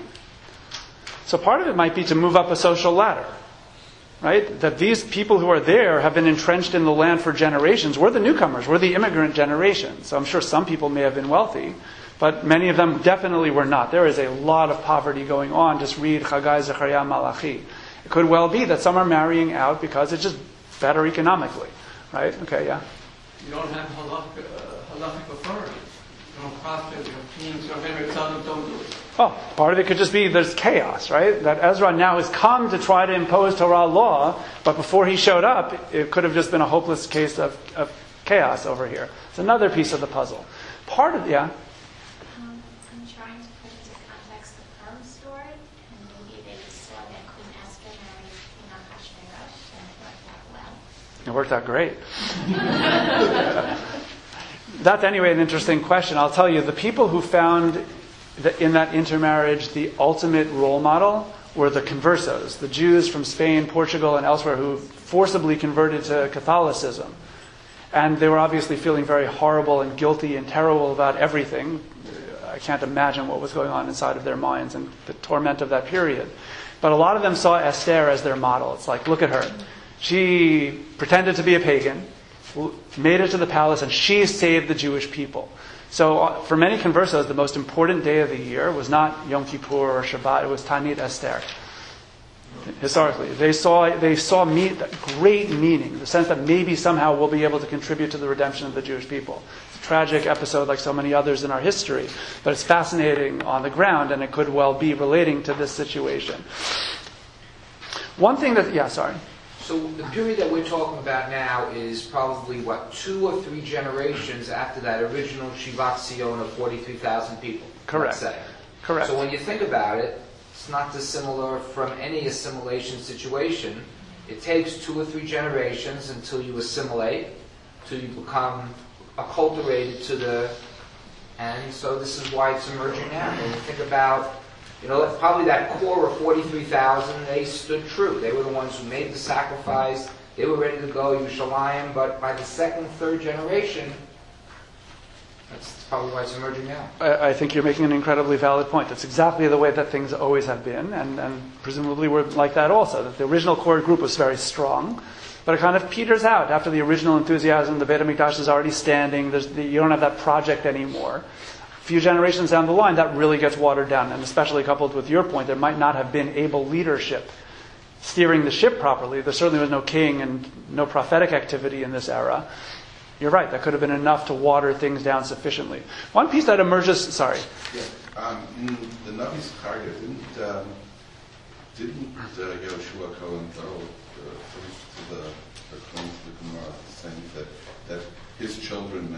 So part of it might be to move up a social ladder, right? That these people who are there have been entrenched in the land for generations. We're the newcomers. We're the immigrant generation. So I'm sure some people may have been wealthy, but many of them definitely were not. There is a lot of poverty going on. Just read Chagai, Zechariah, Malachi. It could well be that some are marrying out because it's just better economically, right? Okay, yeah. You don't have halakhic authority. You don't prophet, you don't kings, you don't have tell them don't do it. Oh, part of it could just be there's chaos, right? That Ezra now has come to try to impose Torah law, but before he showed up, it could have just been a hopeless case of chaos over here. It's another piece of the puzzle. Part of, yeah? I'm trying to put into context the Purim story, and maybe they saw that Queen Esther married King Ahasuerus, and it worked out well. It worked out great. That's anyway an interesting question. I'll tell you, the people who found in that intermarriage the ultimate role model were the conversos, the Jews from Spain, Portugal, and elsewhere who forcibly converted to Catholicism. And they were obviously feeling very horrible and guilty and terrible about everything. I can't imagine what was going on inside of their minds and the torment of that period. But a lot of them saw Esther as their model. It's like, look at her. She pretended to be a pagan, made it to the palace, and she saved the Jewish people. So for many conversos, the most important day of the year was not Yom Kippur or Shabbat, it was Tanit Esther. Historically, they saw great meaning, the sense that maybe somehow we'll be able to contribute to the redemption of the Jewish people. It's a tragic episode like so many others in our history, but it's fascinating on the ground, and it could well be relating to this situation. One thing that, yeah, sorry. So the period that we're talking about now is probably, 2 or 3 generations after that original Shivat Zion of 43,000 people. Correct. Let's say. Correct. So when you think about it, it's not dissimilar from any assimilation situation. It takes 2 or 3 generations until you assimilate, till you become acculturated to the... And so this is why it's emerging now. When you think about... probably that core of 43,000, they stood true. They were the ones who made the sacrifice. They were ready to go, Yerushalayim. But by the 2nd, 3rd generation, that's probably why it's emerging now. I think you're making an incredibly valid point. That's exactly the way that things always have been, and presumably were like that also. That the original core group was very strong, but it kind of peters out after the original enthusiasm. The Beit HaMikdash is already standing. You don't have that project anymore. Few generations down the line, that really gets watered down, and especially coupled with your point, there might not have been able leadership steering the ship properly. There certainly was no king and no prophetic activity in this era. You're right, that could have been enough to water things down sufficiently. One piece that emerges, sorry. Yeah, in the Navi Zechariah, Didn't Yoshua Cohen though according to the Gemara, saying that his children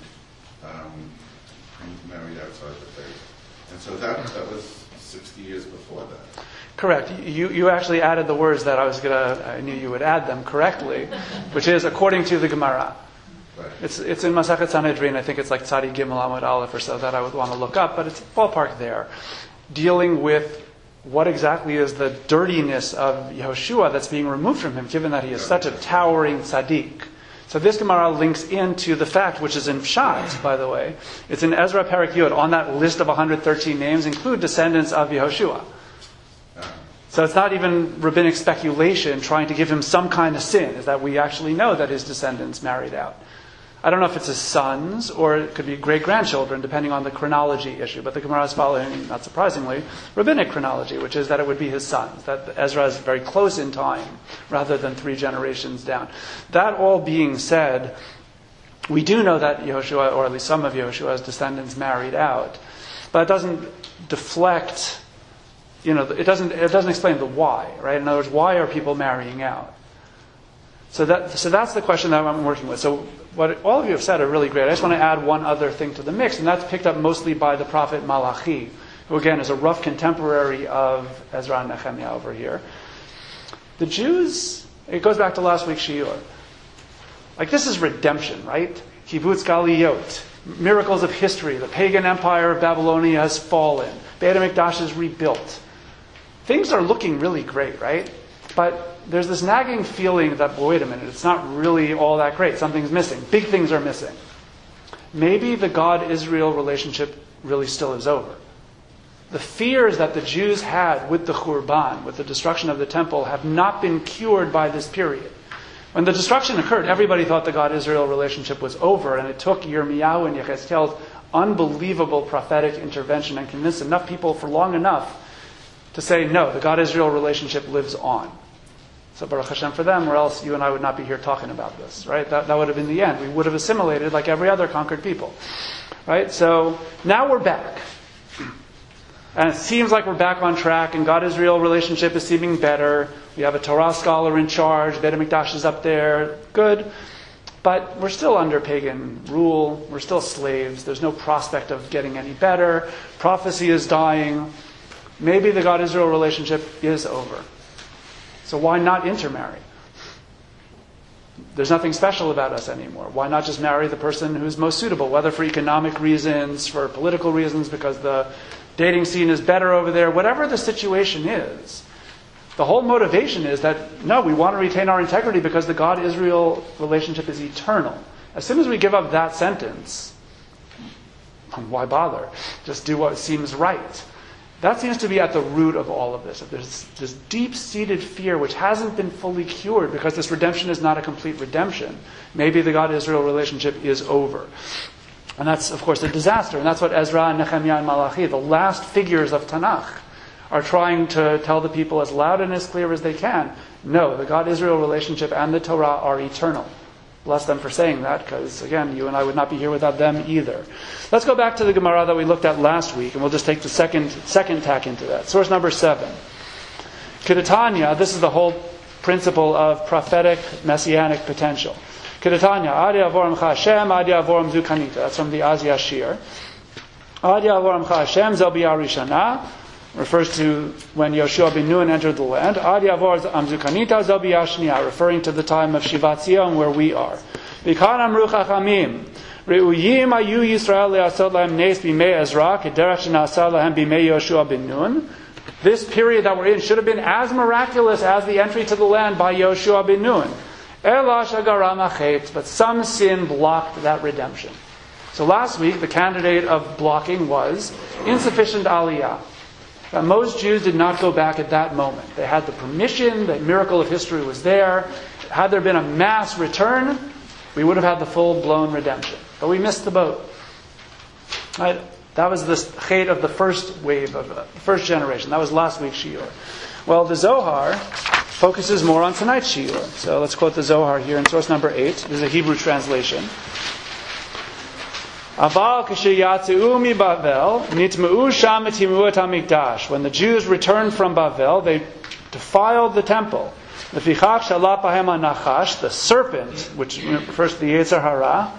married outside the faith, and so that was 60 years before that. Correct. You actually added the words that I knew you would add them correctly, which is according to the Gemara. Right. It's in Masachet Sanhedrin. I think it's like Tzadi Gimel Amud Aleph or so that I would want to look up, but it's ballpark there, dealing with what exactly is the dirtiness of Yehoshua that's being removed from him, given that he is such a towering tzaddik. So this Gemara links into the fact, which is in Pshat, by the way. It's in Ezra Perek Yud. On that list of 113 names include descendants of Yehoshua. So it's not even rabbinic speculation trying to give him some kind of sin, is that we actually know that his descendants married out. I don't know if it's his sons or it could be great-grandchildren, depending on the chronology issue. But the Gemara is following, not surprisingly, rabbinic chronology, which is that it would be his sons, that Ezra is very close in time rather than 3 generations down. That all being said, we do know that Yehoshua, or at least some of Yehoshua's descendants, married out. But it doesn't deflect, it doesn't explain the why, right? In other words, why are people marrying out? So that's the question that I'm working with. So what all of you have said are really great. I just want to add one other thing to the mix, and that's picked up mostly by the prophet Malachi, who again is a rough contemporary of Ezra and Nehemiah over here. The Jews, it goes back to last week's shiur. Like, this is redemption, right? Kibbutz Galiyot, miracles of history. The pagan empire of Babylonia has fallen. Beit HaMikdash is rebuilt. Things are looking really great, right? But there's this nagging feeling that, well, wait a minute, it's not really all that great. Something's missing. Big things are missing. Maybe the God-Israel relationship really still is over. The fears that the Jews had with the Churban, with the destruction of the temple, have not been cured by this period. When the destruction occurred, everybody thought the God-Israel relationship was over, and it took Yirmiyahu and Yechezkel's unbelievable prophetic intervention and convinced enough people for long enough to say, no, the God-Israel relationship lives on. So Baruch Hashem for them, or else you and I would not be here talking about this, right? That would have been the end. We would have assimilated like every other conquered people, right? So now we're back. And it seems like we're back on track, and God-Israel relationship is seeming better. We have a Torah scholar in charge. Beit HaMikdash is up there. Good. But we're still under pagan rule. We're still slaves. There's no prospect of getting any better. Prophecy is dying. Maybe the God-Israel relationship is over. So why not intermarry? There's nothing special about us anymore. Why not just marry the person who's most suitable, whether for economic reasons, for political reasons, because the dating scene is better over there, whatever the situation is. The whole motivation is that, no, we want to retain our integrity because the God-Israel relationship is eternal. As soon as we give up that sentence, why bother? Just do what seems right. That seems to be at the root of all of this. There's this deep-seated fear which hasn't been fully cured because this redemption is not a complete redemption. Maybe the God-Israel relationship is over. And that's, of course, a disaster. And that's what Ezra and Nehemiah and Malachi, the last figures of Tanakh, are trying to tell the people as loud and as clear as they can. No, the God-Israel relationship and the Torah are eternal. Bless them for saying that, because, again, you and I would not be here without them either. Let's go back to the Gemara that we looked at last week, and we'll just take the second tack into that. Source number 7. Kedatanya, this is the whole principle of prophetic, messianic potential. Kedatanya, Adi avoramcha Hashem, Adi avoram zukanita. That's from the Azia Shir. Adi avoramcha Hashem, zel biyah rishana. Refers to when Yoshua ben Nun entered the land. Adi avor amzukanita zel biyah shniya, referring to the time of Shivat Zion where we are. V'kan amru chachamim, re'uyim ayu Yisrael le'asot lahem nes b'mei Ezra, k'derech shenasa lahem b'mei Yoshua ben Nun. This period that we're in should have been as miraculous as the entry to the land by Yoshua ben Nun. Ela shagaram achet, but some sin blocked that redemption. So last week, the candidate of blocking was insufficient aliyah. That most Jews did not go back at that moment. They had the permission, the miracle of history was there. Had there been a mass return, we would have had the full-blown redemption. But we missed the boat. Right? That was the chait of the first wave, of the first generation. That was last week's shiur. Well, the Zohar focuses more on tonight's shiur. So let's quote the Zohar here in source number 8. This is a Hebrew translation. Aval k'sheyatzu mi Bavel nitma'u sham etimuat hamikdash. When the Jews returned from Bavel, they defiled the temple. Lefichach shalap bahem hanachash, the serpent, which refers to the Yetzer Hara,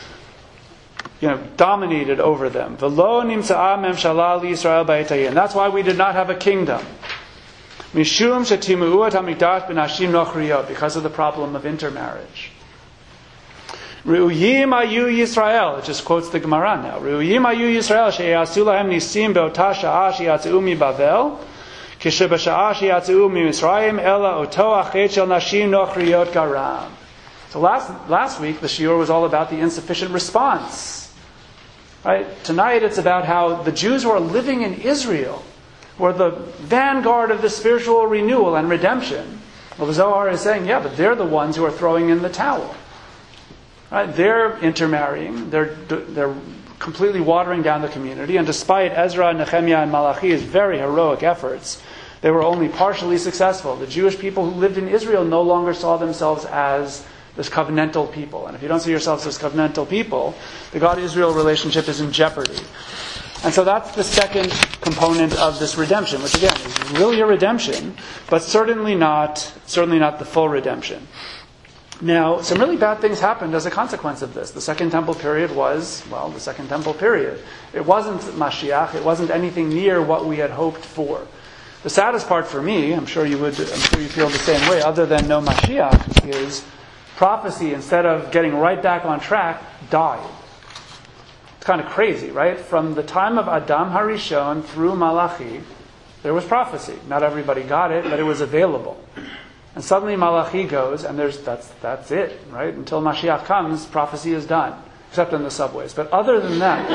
dominated over them. V'lo nimtza'a memshala liYisrael ba'etayin. That's why we did not have a kingdom. Mishum shetimuat hamikdash b'nashim nochriyot, because of the problem of intermarriage. Re'uyim ayu Yisrael. It just quotes the Gemara now. Re'uyim ayu Yisrael she'yasu lahem nisim be'ota sha'a she'yatzu mi Bavel k'shebasha'a she'yatzu mi Mitzrayim ela oto achet shel nashim nochriyot garam. So last week the shiur was all about the insufficient response. Right? Tonight it's about how the Jews who are living in Israel were the vanguard of the spiritual renewal and redemption. Well, the Zohar is saying, yeah, but they're the ones who are throwing in the towel. Right? They're intermarrying. They're completely watering down the community. And despite Ezra, Nehemiah, and Malachi's very heroic efforts, they were only partially successful. The Jewish people who lived in Israel no longer saw themselves as this covenantal people. And if you don't see yourselves as covenantal people, the God-Israel relationship is in jeopardy. And so that's the second component of this redemption, which again is really a redemption, but certainly not the full redemption. Now, some really bad things happened as a consequence of this. The Second Temple period was, the Second Temple period. It wasn't Mashiach. It wasn't anything near what we had hoped for. The saddest part for me, I'm sure you feel the same way, other than no Mashiach, is prophecy, instead of getting right back on track, died. It's kind of crazy, right? From the time of Adam Harishon through Malachi, there was prophecy. Not everybody got it, but it was available. And suddenly Malachi goes, and that's it, right? Until Mashiach comes, prophecy is done, except in the subways. But other than that,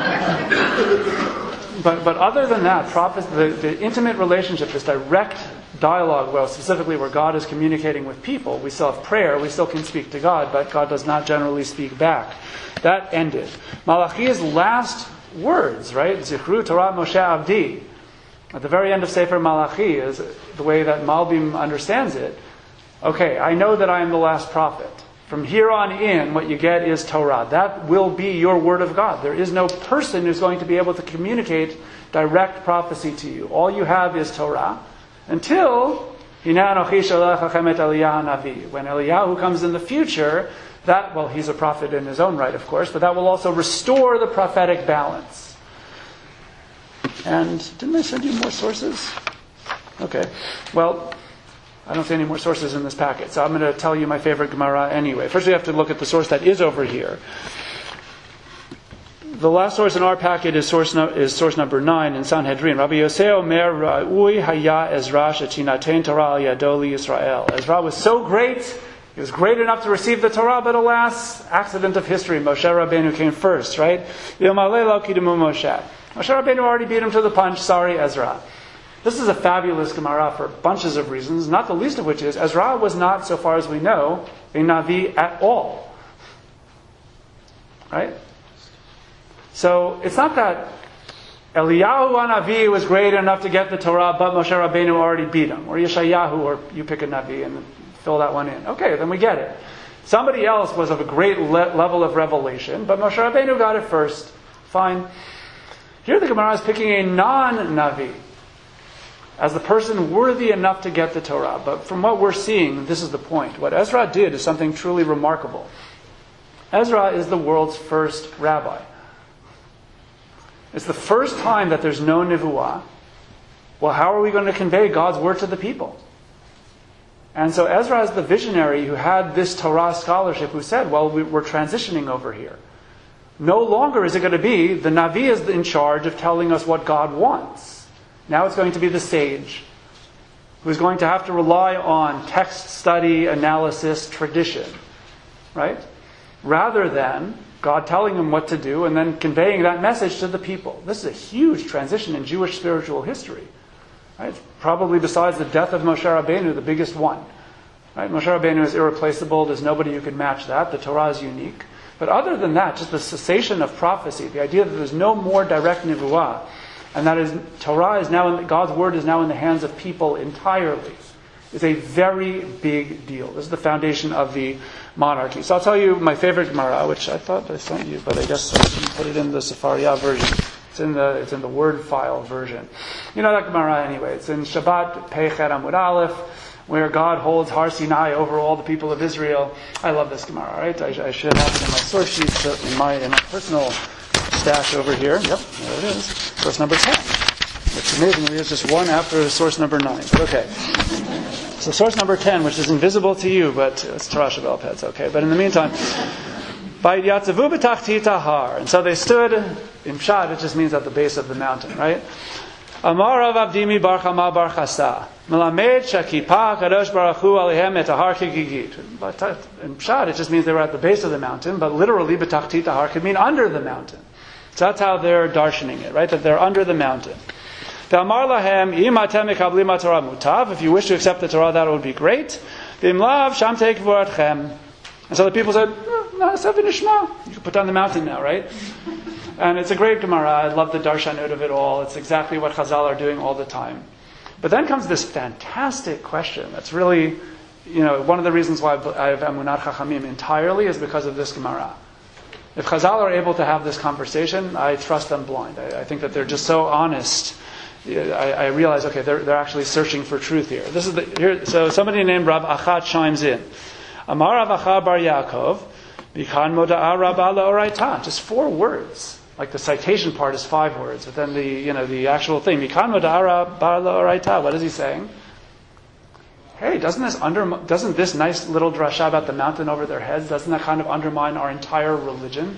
the intimate relationship, this direct dialogue, specifically where God is communicating with people, we still have prayer, we still can speak to God, but God does not generally speak back. That ended. Malachi's last words, right? Zichru Torah Moshe Avdi. At the very end of Sefer Malachi is the way that Malbim understands it. Okay, I know that I am the last prophet. From here on in, what you get is Torah. That will be your word of God. There is no person who's going to be able to communicate direct prophecy to you. All you have is Torah. Until when Eliyahu comes in the future, he's a prophet in his own right, of course, but that will also restore the prophetic balance. And didn't I send you more sources? Okay. Well, I don't see any more sources in this packet, so I'm going to tell you my favorite Gemara anyway. First, we have to look at the source that is over here. The last source in our packet is source number 9 in Sanhedrin. Rabbi Yosei Omer Ra'ui Haya Ezra Shechinatein Torah Al Yado Yisrael. Ezra was so great, he was great enough to receive the Torah, but alas, accident of history. Moshe Rabbeinu came first, right? Yomalei Lo Kidumu Moshe. Moshe Rabbeinu already beat him to the punch. Sorry, Ezra. This is a fabulous Gemara for bunches of reasons, not the least of which is Ezra was not, so far as we know, a Navi at all. Right? So it's not that Eliyahu Navi was great enough to get the Torah, but Moshe Rabbeinu already beat him. Or Yeshayahu, or you pick a Navi and fill that one in. Okay, then we get it. Somebody else was of a great level of revelation, but Moshe Rabbeinu got it first. Fine. Here the Gemara is picking a non-Navi as the person worthy enough to get the Torah. But from what we're seeing, this is the point. What Ezra did is something truly remarkable. Ezra is the world's first rabbi. It's the first time that there's no Nevuah. Well, how are we going to convey God's word to the people? And so Ezra is the visionary who had this Torah scholarship who said, we're transitioning over here. No longer is it going to be the Navi is in charge of telling us what God wants. Now it's going to be the sage who's going to have to rely on text study, analysis, tradition. Right? Rather than God telling him what to do and then conveying that message to the people. This is a huge transition in Jewish spiritual history. Right? Probably besides the death of Moshe Rabbeinu, the biggest one. Right? Moshe Rabbeinu is irreplaceable. There's nobody who can match that. The Torah is unique. But other than that, just the cessation of prophecy, the idea that there's no more direct Nevuah, and that is Torah is now, God's word is now in the hands of people entirely. is a very big deal. This is the foundation of the monarchy. So I'll tell you my favorite Gemara, which I thought I sent you, but I guess I didn't put it in the Sefaria version. It's in the word file version. You know that Gemara anyway. It's in Shabbat Pechet Amud Aleph, where God holds Har Sinai over all the people of Israel. I love this Gemara, right? I should have it in my source sheet, so in my personal stash over here. Yep, there it is. Source number 10. It's amazing. It's just one after source number 9. But okay. So source number 10, which is invisible to you, but it's Torah Shabbat Pets, okay. But in the meantime, by Yatzavu b'tachtit har, and so they stood in Pshat. It just means at the base of the mountain, right? Amar Rav Avdimi bar Chama bar Chasa melamed shakipa kadosh baruch hu alehem et har kigigit. But in Pshat, it just means they were at the base of the mountain. But literally, b'tachtit har could mean under the mountain. So that's how they're darshaning it, right? That they're under the mountain. Amar lahem im atem mekablim Torah mutav. If you wish to accept the Torah, that would be great. V'im lav sham teik v'oratchem. And so the people said, no, Seven Ishma. You can put down the mountain now, right? And it's a great Gemara. I love the darshanut of it all. It's exactly what Chazal are doing all the time. But then comes this fantastic question. That's really, one of the reasons why I have Emunat Chachamim entirely is because of this Gemara. If Chazal are able to have this conversation, I trust them blind. I think that they're just so honest. I realize, okay, they're actually searching for truth here. So somebody named Rav Achat chimes in. Amar Rav Acha bar Yaakov, Bikan Moda'a Rabba La'oraita. Just 4 words. Like the citation part is 5 words, but then the actual thing. Bikan Moda'a Rabba La'oraita. What is he saying? Hey, doesn't this nice little drasha about the mountain over their heads, doesn't that kind of undermine our entire religion?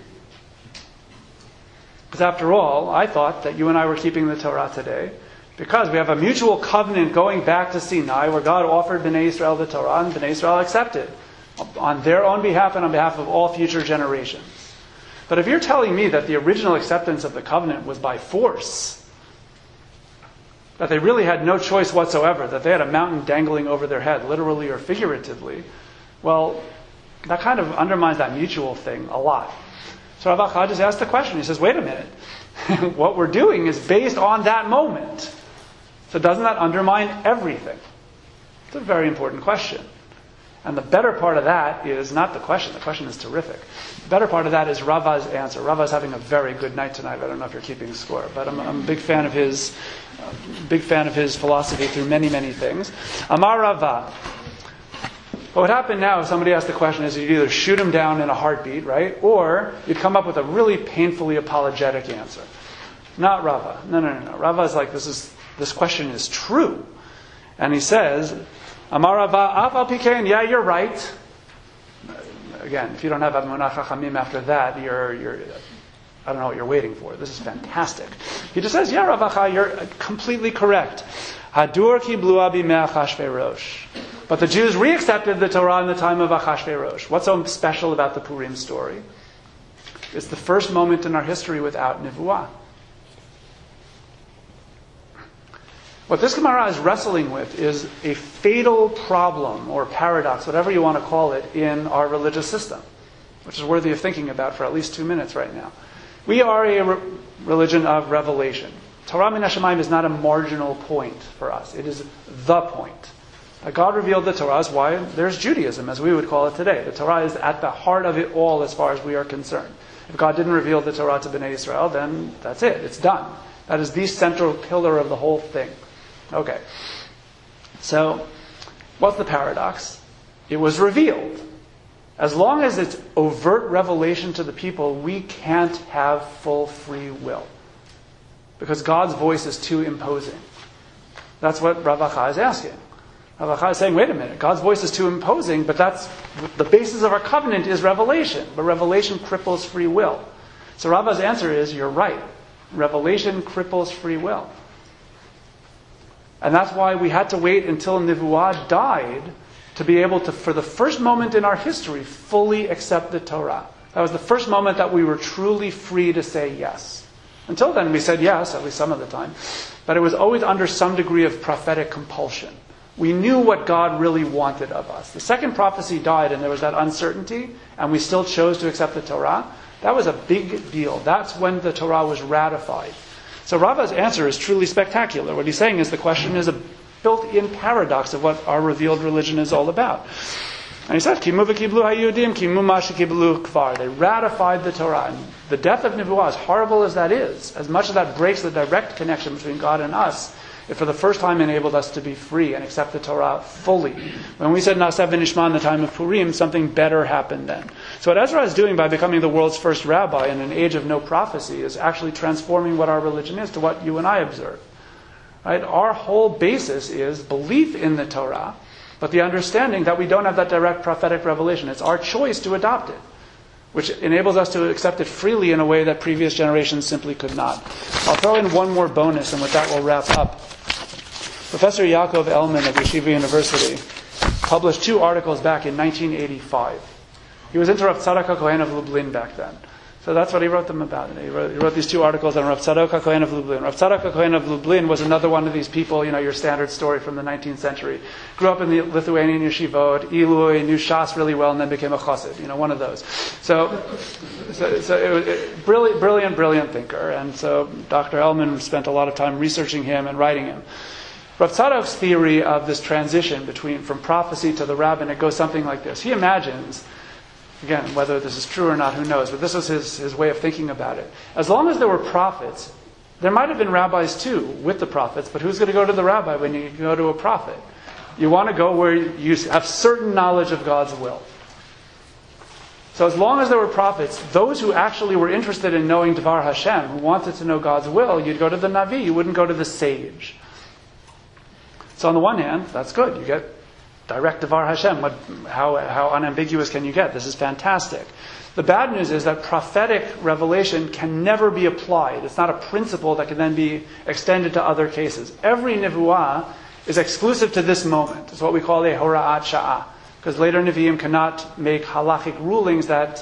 Because after all, I thought that you and I were keeping the Torah today because we have a mutual covenant going back to Sinai where God offered Bnei Israel the Torah and Bnei Israel accepted on their own behalf and on behalf of all future generations. But if you're telling me that the original acceptance of the covenant was by force, that they really had no choice whatsoever, that they had a mountain dangling over their head, literally or figuratively, well, that kind of undermines that mutual thing a lot. So Rav Acha just asked the question. He says, wait a minute. What we're doing is based on that moment. So doesn't that undermine everything? It's a very important question. And the better part of that is not the question. The question is terrific. The better part of that is Rava's answer. Rava's having a very good night tonight. I don't know if you're keeping score, but I'm a big fan of his philosophy through many, many things. Amar Rava. What would happen now if somebody asked the question is you'd either shoot him down in a heartbeat, right? Or you'd come up with a really painfully apologetic answer. Not Rava. No. Rava is like, this question is true. And he says, Amar Rava, Af al pikein, yeah, you're right. Again, if you don't have Emunat Chachamim after that, you're I don't know what you're waiting for. This is fantastic. He just says, yeah, Rav Acha, you're completely correct. Hadur kiblua b'mei Achashverosh. But the Jews re-accepted the Torah in the time of Achashverosh. What's so special about the Purim story? It's the first moment in our history without Nevuah. What this Gemara is wrestling with is a fatal problem or paradox, whatever you want to call it, in our religious system, which is worthy of thinking about for at least 2 minutes right now. We are a religion of revelation. Torah min hashamayim is not a marginal point for us. It is the point. God revealed the Torah is why there's Judaism, as we would call it today. The Torah is at the heart of it all as far as we are concerned. If God didn't reveal the Torah to Bnei Israel, then that's it. It's done. That is the central pillar of the whole thing. Okay. So, what's the paradox? It was revealed. As long as it's overt revelation to the people, we can't have full free will. Because God's voice is too imposing. That's what Rav Acha is asking. Rav Acha is saying, wait a minute, God's voice is too imposing, but that's the basis of our covenant is revelation. But revelation cripples free will. So Rava's answer is, you're right. Revelation cripples free will. And that's why we had to wait until Nevuah died to be able to, for the first moment in our history, fully accept the Torah. That was the first moment that we were truly free to say yes. Until then, we said yes, at least some of the time. But it was always under some degree of prophetic compulsion. We knew what God really wanted of us. The second prophecy died and there was that uncertainty, and we still chose to accept the Torah. That was a big deal. That's when the Torah was ratified. So Rava's answer is truly spectacular. What he's saying is the question is built-in paradox of what our revealed religion is all about. And he said, Kimu v'kiblu ha'yudim, kimu ma shekiblu kvar. They ratified the Torah. And the death of Nevuah, as horrible as that is, as much as that breaks the direct connection between God and us, it for the first time enabled us to be free and accept the Torah fully. When we said Naaseh v'nishma in the time of Purim, something better happened then. So what Ezra is doing by becoming the world's first rabbi in an age of no prophecy is actually transforming what our religion is to what you and I observe. Right? Our whole basis is belief in the Torah, but the understanding that we don't have that direct prophetic revelation. It's our choice to adopt it, which enables us to accept it freely in a way that previous generations simply could not. I'll throw in one more bonus, and with that we'll wrap up. Professor Yaakov Elman of Yeshiva University published 2 articles back in 1985. He was into Rav Tzadok HaKohen of Lublin back then. So that's what he wrote them about. He wrote these 2 articles on Rav Tzadok HaKohen of Lublin. Rav Tzadok HaKohen of Lublin was another one of these people, your standard story from the 19th century. Grew up in the Lithuanian yeshivot, Ilui, knew Shas really well, and then became a chassid. One of those. So brilliant thinker. And so Dr. Elman spent a lot of time researching him and writing him. Rav Tzadok's theory of this transition from prophecy to the rabbinate goes something like this. He imagines, again, whether this is true or not, who knows, but this was his way of thinking about it. As long as there were prophets, there might have been rabbis too with the prophets, but who's going to go to the rabbi when you go to a prophet? You want to go where you have certain knowledge of God's will. So as long as there were prophets, those who actually were interested in knowing Dvar Hashem, who wanted to know God's will, you'd go to the Navi, you wouldn't go to the sage. So on the one hand, that's good. You get direct Dvar Hashem. How unambiguous can you get? This is fantastic. The bad news is that prophetic revelation can never be applied. It's not a principle that can then be extended to other cases. Every Nevuah is exclusive to this moment. It's what we call a Hora'at Sha'ah. Because later Nevi'im cannot make halachic rulings that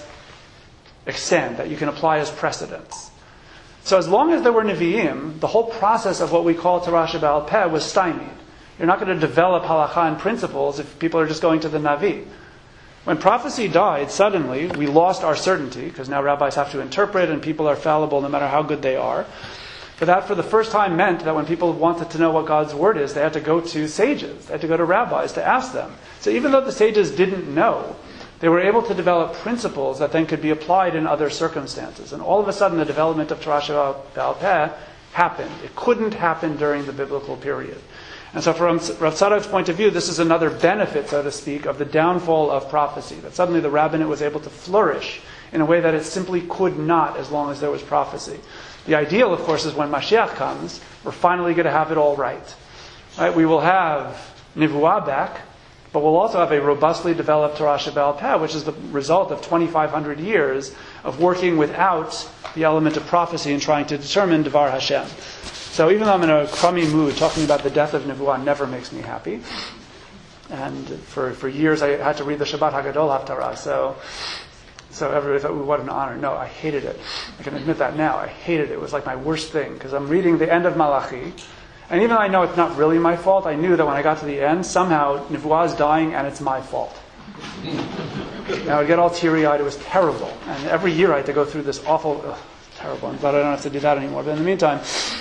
extend, that you can apply as precedents. So as long as there were Nevi'im, the whole process of what we call Torah Sheba'al Peh was stymied. You're not going to develop halakha and principles if people are just going to the Navi. When prophecy died, suddenly, we lost our certainty, because now rabbis have to interpret and people are fallible no matter how good they are. But that, for the first time, meant that when people wanted to know what God's word is, they had to go to sages. They had to go to rabbis to ask them. So even though the sages didn't know, they were able to develop principles that then could be applied in other circumstances. And all of a sudden, the development of Torah Sheba'al Peh happened. It couldn't happen during the biblical period. And so from Rav Tzadok's point of view, this is another benefit, so to speak, of the downfall of prophecy. That suddenly the rabbinate was able to flourish in a way that it simply could not as long as there was prophecy. The ideal, of course, is when Mashiach comes, we're finally going to have it all right. We will have Nevuah back, but we'll also have a robustly developed Torah Sheba'al Peh, which is the result of 2,500 years of working without the element of prophecy and trying to determine Dvar Hashem. So even though I'm in a crummy mood, talking about the death of Nevuah never makes me happy. And for years I had to read the Shabbat HaGadol Haftarah. So everybody thought, what an honor. No, I hated it. I can admit that now. I hated it. It was like my worst thing, because I'm reading the end of Malachi. And even though I know it's not really my fault, I knew that when I got to the end, somehow Nevuah is dying and it's my fault. And I would get all teary-eyed. It was terrible. And every year I had to go through this awful, terrible. I'm glad I don't have to do that anymore. But in the meantime,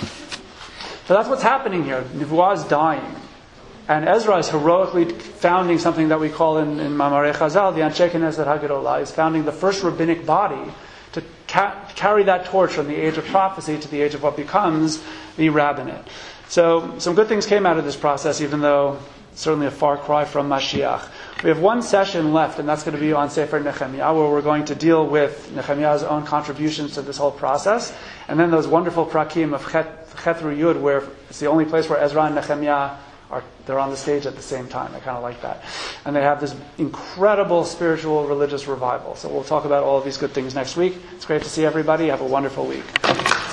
so that's what's happening here. Nevuah is dying. And Ezra is heroically founding something that we call in Mamarei Chazal, the Anshe Knesset HaGedolah, is founding the first rabbinic body to carry that torch from the age of prophecy to the age of what becomes the rabbinate. So some good things came out of this process, even though it's certainly a far cry from Mashiach. We have one session left, and that's going to be on Sefer Nehemiah, where we're going to deal with Nehemiah's own contributions to this whole process, and then those wonderful prakim of Chet through Yud, where it's the only place where Ezra and Nehemiah they're on the stage at the same time. I kind of like that. And they have this incredible spiritual religious revival. So we'll talk about all of these good things next week. It's great to see everybody. Have a wonderful week.